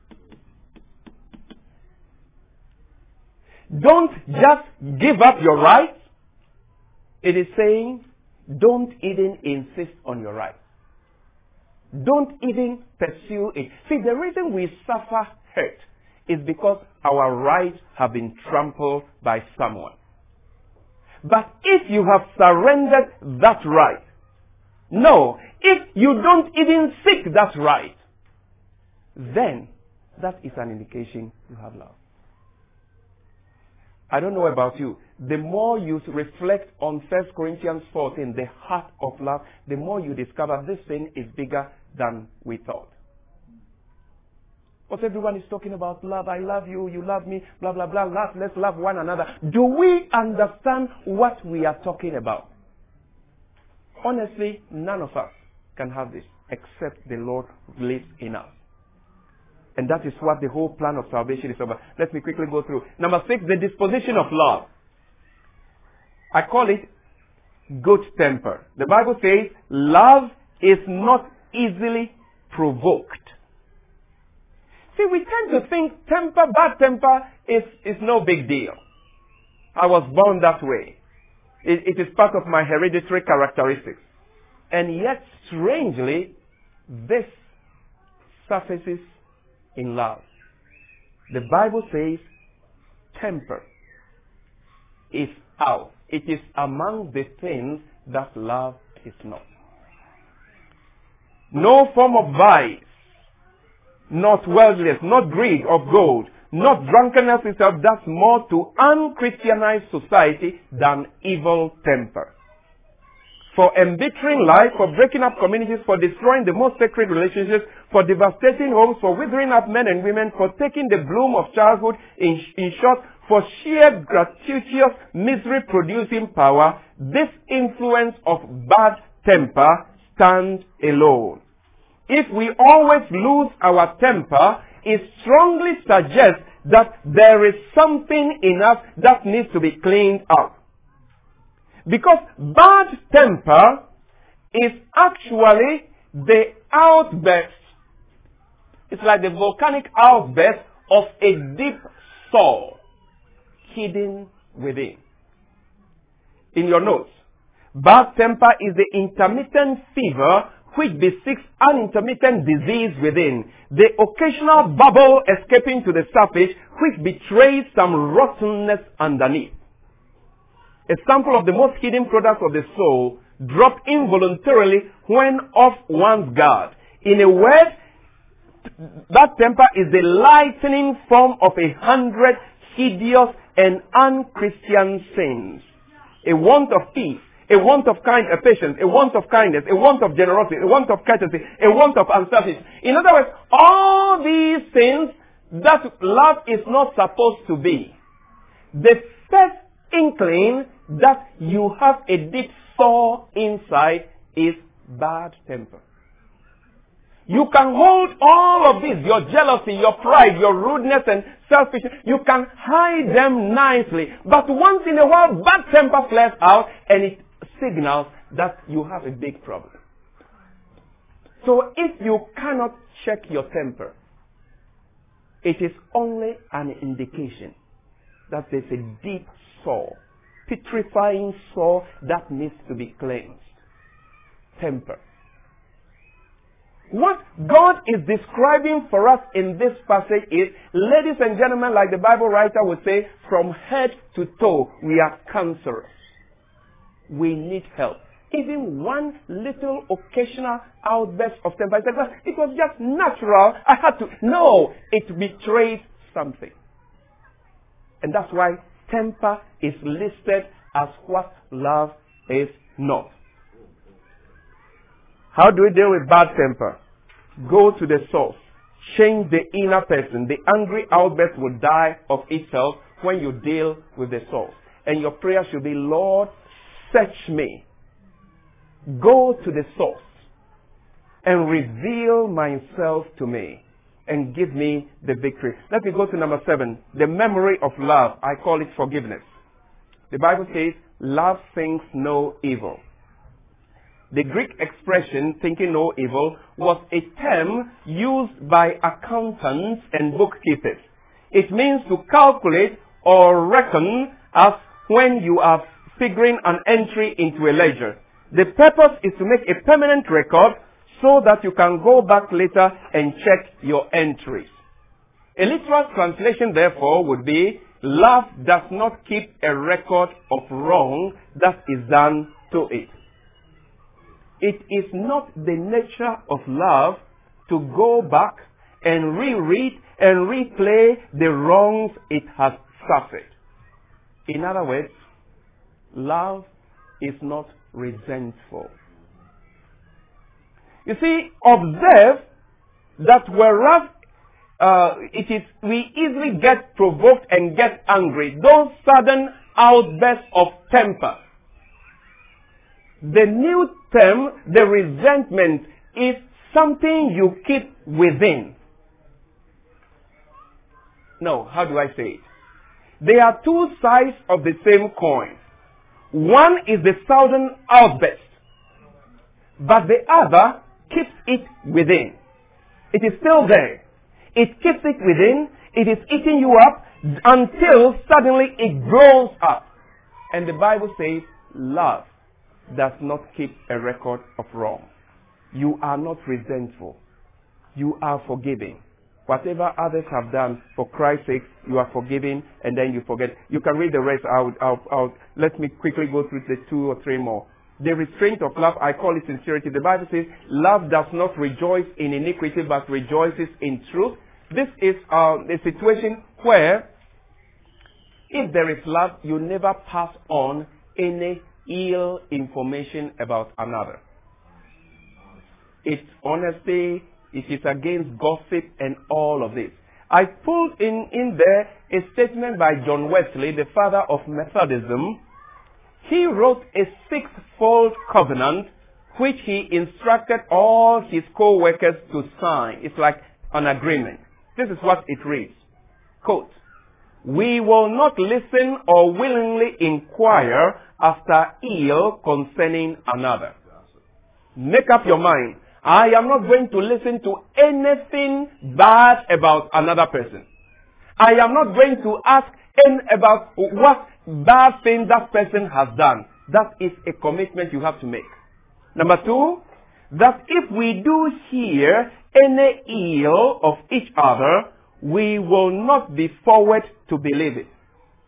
Don't just give up your rights. It is saying, don't even insist on your rights. don't even pursue it. See, the reason we suffer hurt is because our rights have been trampled by someone. But if you have surrendered that right, no, if you don't even seek that right, then that is an indication you have love. I don't know about you. The more you reflect on First Corinthians fourteen, the heart of love, the more you discover this thing is bigger than we thought. But everyone is talking about love. I love you, you love me, blah, blah, blah. Love, let's love one another. Do we understand what we are talking about? Honestly, none of us can have this except the Lord lives in us. And that is what the whole plan of salvation is about. Let me quickly go through. Number six, the disposition of love. I call it good temper. The Bible says love is not easily provoked. See, we tend to think temper, bad temper is, is no big deal. I was born that way. It, it is part of my hereditary characteristics. And yet, strangely, this surfaces in love. The Bible says temper is out. It is among the things that love is not. No form of vice, not worldliness, not greed of gold, not drunkenness itself, does more to unchristianize society than evil temper. For embittering life, for breaking up communities, for destroying the most sacred relationships, for devastating homes, for withering up men and women, for taking the bloom of childhood, in, in short, for sheer gratuitous misery-producing power, this influence of bad temper stands alone. If we always lose our temper, it strongly suggests that there is something in us that needs to be cleaned up. Because bad temper is actually the outburst. It's like the volcanic outburst of a deep sore hidden within. In your notes, bad temper is the intermittent fever which bespeaks an intermittent disease within, the occasional bubble escaping to the surface which betrays some rottenness underneath. A sample of the most hidden products of the soul drop involuntarily when off one's guard. In a word, that temper is the lightning form of a hundred hideous and unchristian sins. A want of peace, a want of kind, a patience, a want of kindness, a want of generosity, a want of courtesy, a want of unselfishness. In other words, all these things that love is not supposed to be. The first inkling that you have a deep sore inside is bad temper. You can hold all of this, your jealousy, your pride, your rudeness and selfishness, you can hide them nicely. But once in a while, bad temper flares out and it signals that you have a big problem. So if you cannot check your temper, it is only an indication that there's a deep sore, putrefying sore that needs to be cleansed. Temper. What God is describing for us in this passage is, ladies and gentlemen, like the Bible writer would say, from head to toe, we are cancerous. We need help. Even one little occasional outburst of temper, it was just natural. I had to. No, it betrays something. And that's why temper is listed as what love is not. How do we deal with bad temper? Go to the source. Change the inner person. The angry outburst will die of itself when you deal with the source. And your prayer should be, Lord, search me. Go to the source and reveal myself to me and give me the victory. Let me go to number seven. The memory of love. I call it forgiveness. The Bible says, love thinks no evil. The Greek expression, thinking no evil, was a term used by accountants and bookkeepers. It means to calculate or reckon as when you are figuring an entry into a ledger. The purpose is to make a permanent record so that you can go back later and check your entries. A literal translation, therefore, would be, love does not keep a record of wrong that is done to it. It is not the nature of love to go back and reread and replay the wrongs it has suffered. In other words, love is not resentful. You see, observe that whereas uh, it is, we easily get provoked and get angry, those sudden outbursts of temper. The new term, the resentment, is something you keep within. No, how do I say it? There are two sides of the same coin. One is the sudden outburst, but the other keeps it within. It is still there. It keeps it within. It is eating you up until suddenly it grows up. And the Bible says, love does not keep a record of wrong. You are not resentful. You are forgiving. Whatever others have done, for Christ's sake, you are forgiving, and then you forget. You can read the rest out. out, out. Let me quickly go through the two or three more. The restraint of love, I call it sincerity. The Bible says, love does not rejoice in iniquity, but rejoices in truth. This is uh, a situation where, if there is love, you never pass on any ill information about another. It's honesty. It is against gossip and all of this. I pulled in, in there a statement by John Wesley, the father of Methodism. He wrote a sixfold covenant which he instructed all his co-workers to sign. It's like an agreement. This is what it reads. Quote, "We will not listen or willingly inquire after ill concerning another." Make up your mind. I am not going to listen to anything bad about another person. I am not going to ask any about what bad thing that person has done. That is a commitment you have to make. Number two, that if we do hear any ill of each other, we will not be forward to believe it.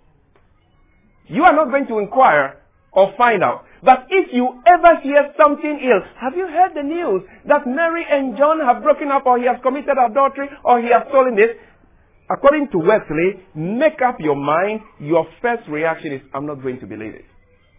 You are not going to inquire or find out. But if you ever hear something ill, have you heard the news that Mary and John have broken up, or he has committed adultery, or he has stolen this? According to Wesley, make up your mind. Your first reaction is, I'm not going to believe it.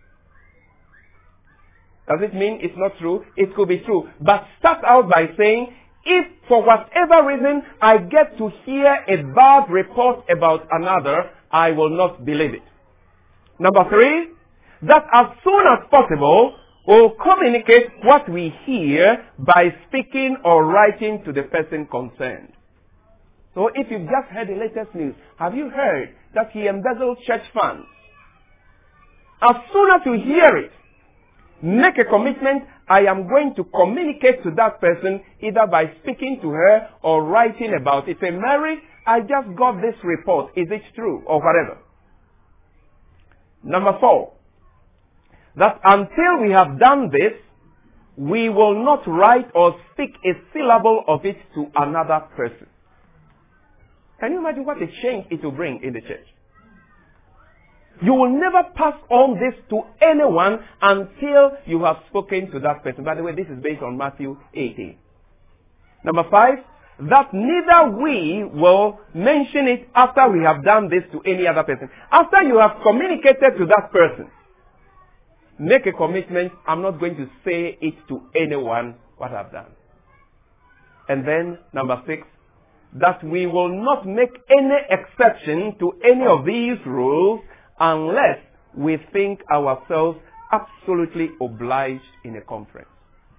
Does it mean it's not true? It could be true. But start out by saying, if for whatever reason I get to hear a bad report about another, I will not believe it. Number three, that as soon as possible, we'll communicate what we hear by speaking or writing to the person concerned. So if you've just heard the latest news, have you heard that he embezzled church funds? As soon as you hear it, make a commitment. I am going to communicate to that person either by speaking to her or writing about it. Say, Mary, I just got this report. Is it true? Or whatever. Number four, that until we have done this, we will not write or speak a syllable of it to another person. Can you imagine what a change it will bring in the church? You will never pass on this to anyone until you have spoken to that person. By the way, this is based on Matthew eighteen. Number five, that neither we will mention it after we have done this to any other person. After you have communicated to that person, make a commitment, I'm not going to say it to anyone what I've done. And then, number six, that we will not make any exception to any of these rules unless we think ourselves absolutely obliged in a conference.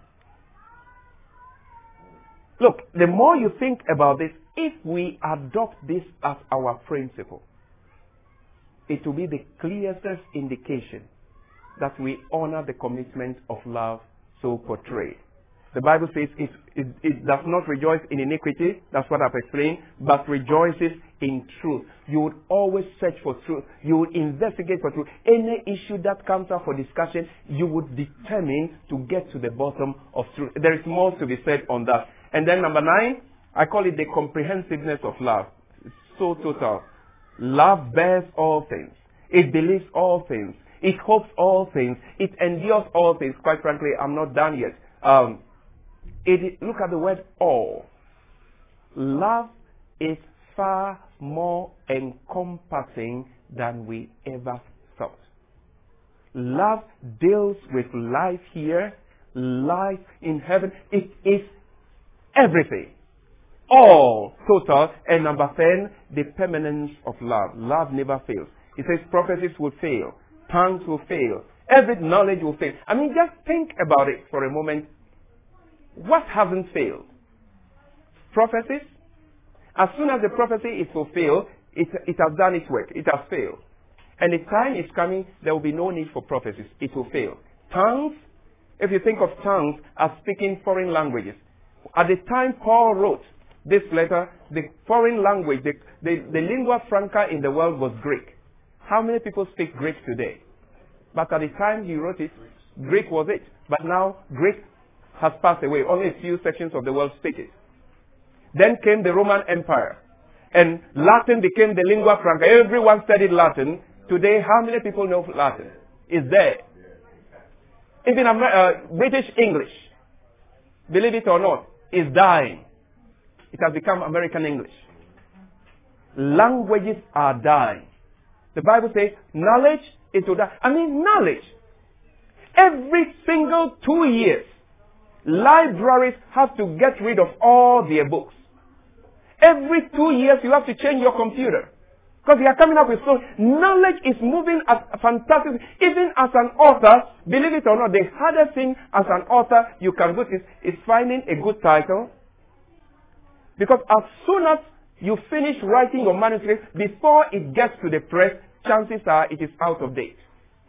Look, the more you think about this, if we adopt this as our principle, it will be the clearest indication that we honor the commitment of love so portrayed. The Bible says it, it, it does not rejoice in iniquity. That's what I've explained. But rejoices in truth. You would always search for truth. You would investigate for truth. Any issue that comes up for discussion, you would determine to get to the bottom of truth. There is more to be said on that. And then number nine, I call it the comprehensiveness of love. It's so total. Love bears all things. It believes all things. It hopes all things. It endures all things. Quite frankly, I'm not done yet. Um, it, look at the word all. Love is far more encompassing than we ever thought. Love deals with life here, life in heaven. It is everything. All total. And number ten, the permanence of love. Love never fails. It says prophecies will fail. Tongues will fail. Every knowledge will fail. I mean, just think about it for a moment. What hasn't failed? Prophecies. As soon as the prophecy is fulfilled, it, it has done its work. It has failed. And the time is coming, there will be no need for prophecies. It will fail. Tongues. If you think of tongues as speaking foreign languages. At the time Paul wrote this letter, the foreign language, the, the, the lingua franca in the world was Greek. How many people speak Greek today? But at the time he wrote it, Greek was it. But now Greek has passed away. Only a few sections of the world speak it. Then came the Roman Empire. And Latin became the lingua franca. Everyone studied Latin. Today, how many people know Latin? Is there. Even uh, British English, believe it or not, is dying. It has become American English. Languages are dying. The Bible says knowledge is to die. I mean knowledge. Every single two years, libraries have to get rid of all their books. Every two years, you have to change your computer. Because they are coming up with so knowledge is moving as fantastic. Even as an author, believe it or not, the hardest thing as an author you can do is, is finding a good title. Because as soon as you finish writing your manuscript, before it gets to the press, chances are it is out of date.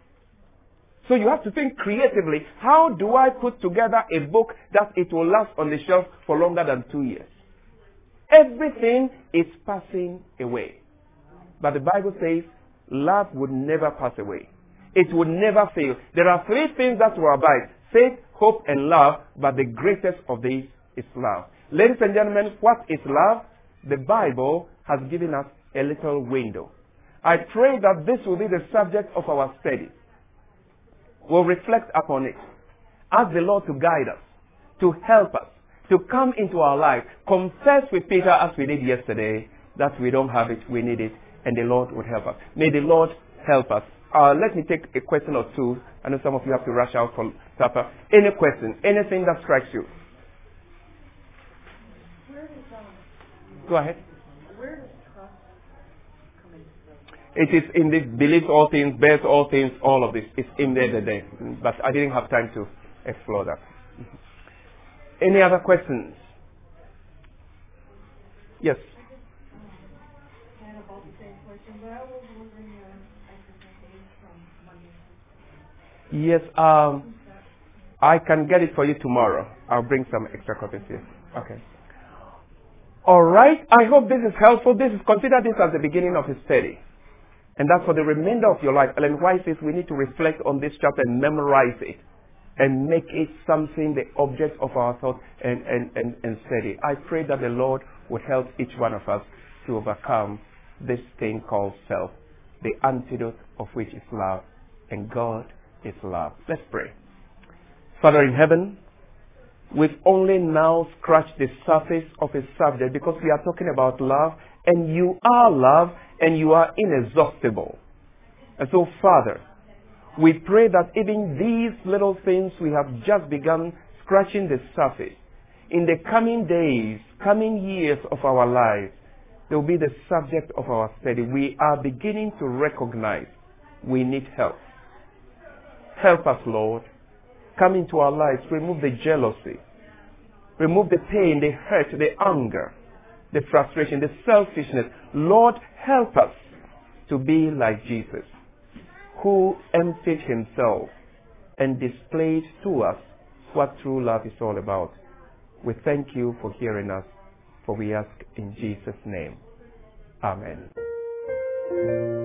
So you have to think creatively, how do I put together a book that it will last on the shelf for longer than two years? Everything is passing away. But the Bible says love would never pass away. It would never fail. There are three things that will abide: faith, hope, and love, but the greatest of these is love. Ladies and gentlemen, what is love? The Bible has given us a little window. I pray that this will be the subject of our study. We'll reflect upon it. Ask the Lord to guide us, to help us, to come into our life. Confess with Peter, as we did yesterday, that we don't have it, we need it, and the Lord would help us. May the Lord help us. Uh, let me take a question or two. I know some of you have to rush out for supper. Any question, anything that strikes you? Where does, um, Go ahead. where does trust come into It play? is in this believes all things, bears all things, all of this. It's in there today. But I didn't have time to explore that. Any other questions? Yes. And about the same question, but I was wondering your exercise from Monday. Yes, um, I can get it for you tomorrow. I'll bring some extra copies here. Okay. All right. I hope this is helpful. This is, consider this as the beginning of a study. And that's for the remainder of your life. Ellen White says we need to reflect on this chapter and memorize it and make it something, the object of our thought and, and, and, and study. I pray that the Lord would help each one of us to overcome this thing called self, the antidote of which is love. And God is love. Let's pray. Father in heaven, we've only now scratched the surface of a subject because we are talking about love, and you are love, and you are inexhaustible. And so, Father, we pray that even these little things we have just begun scratching the surface. In the coming days, coming years of our lives, they will be the subject of our study. We are beginning to recognize we need help. Help us, Lord. Come into our lives. Remove the jealousy. Remove the pain, the hurt, the anger, the frustration, the selfishness. Lord, help us to be like Jesus, who emptied himself and displayed to us what true love is all about. We thank you for hearing us, for we ask in Jesus' name. Amen.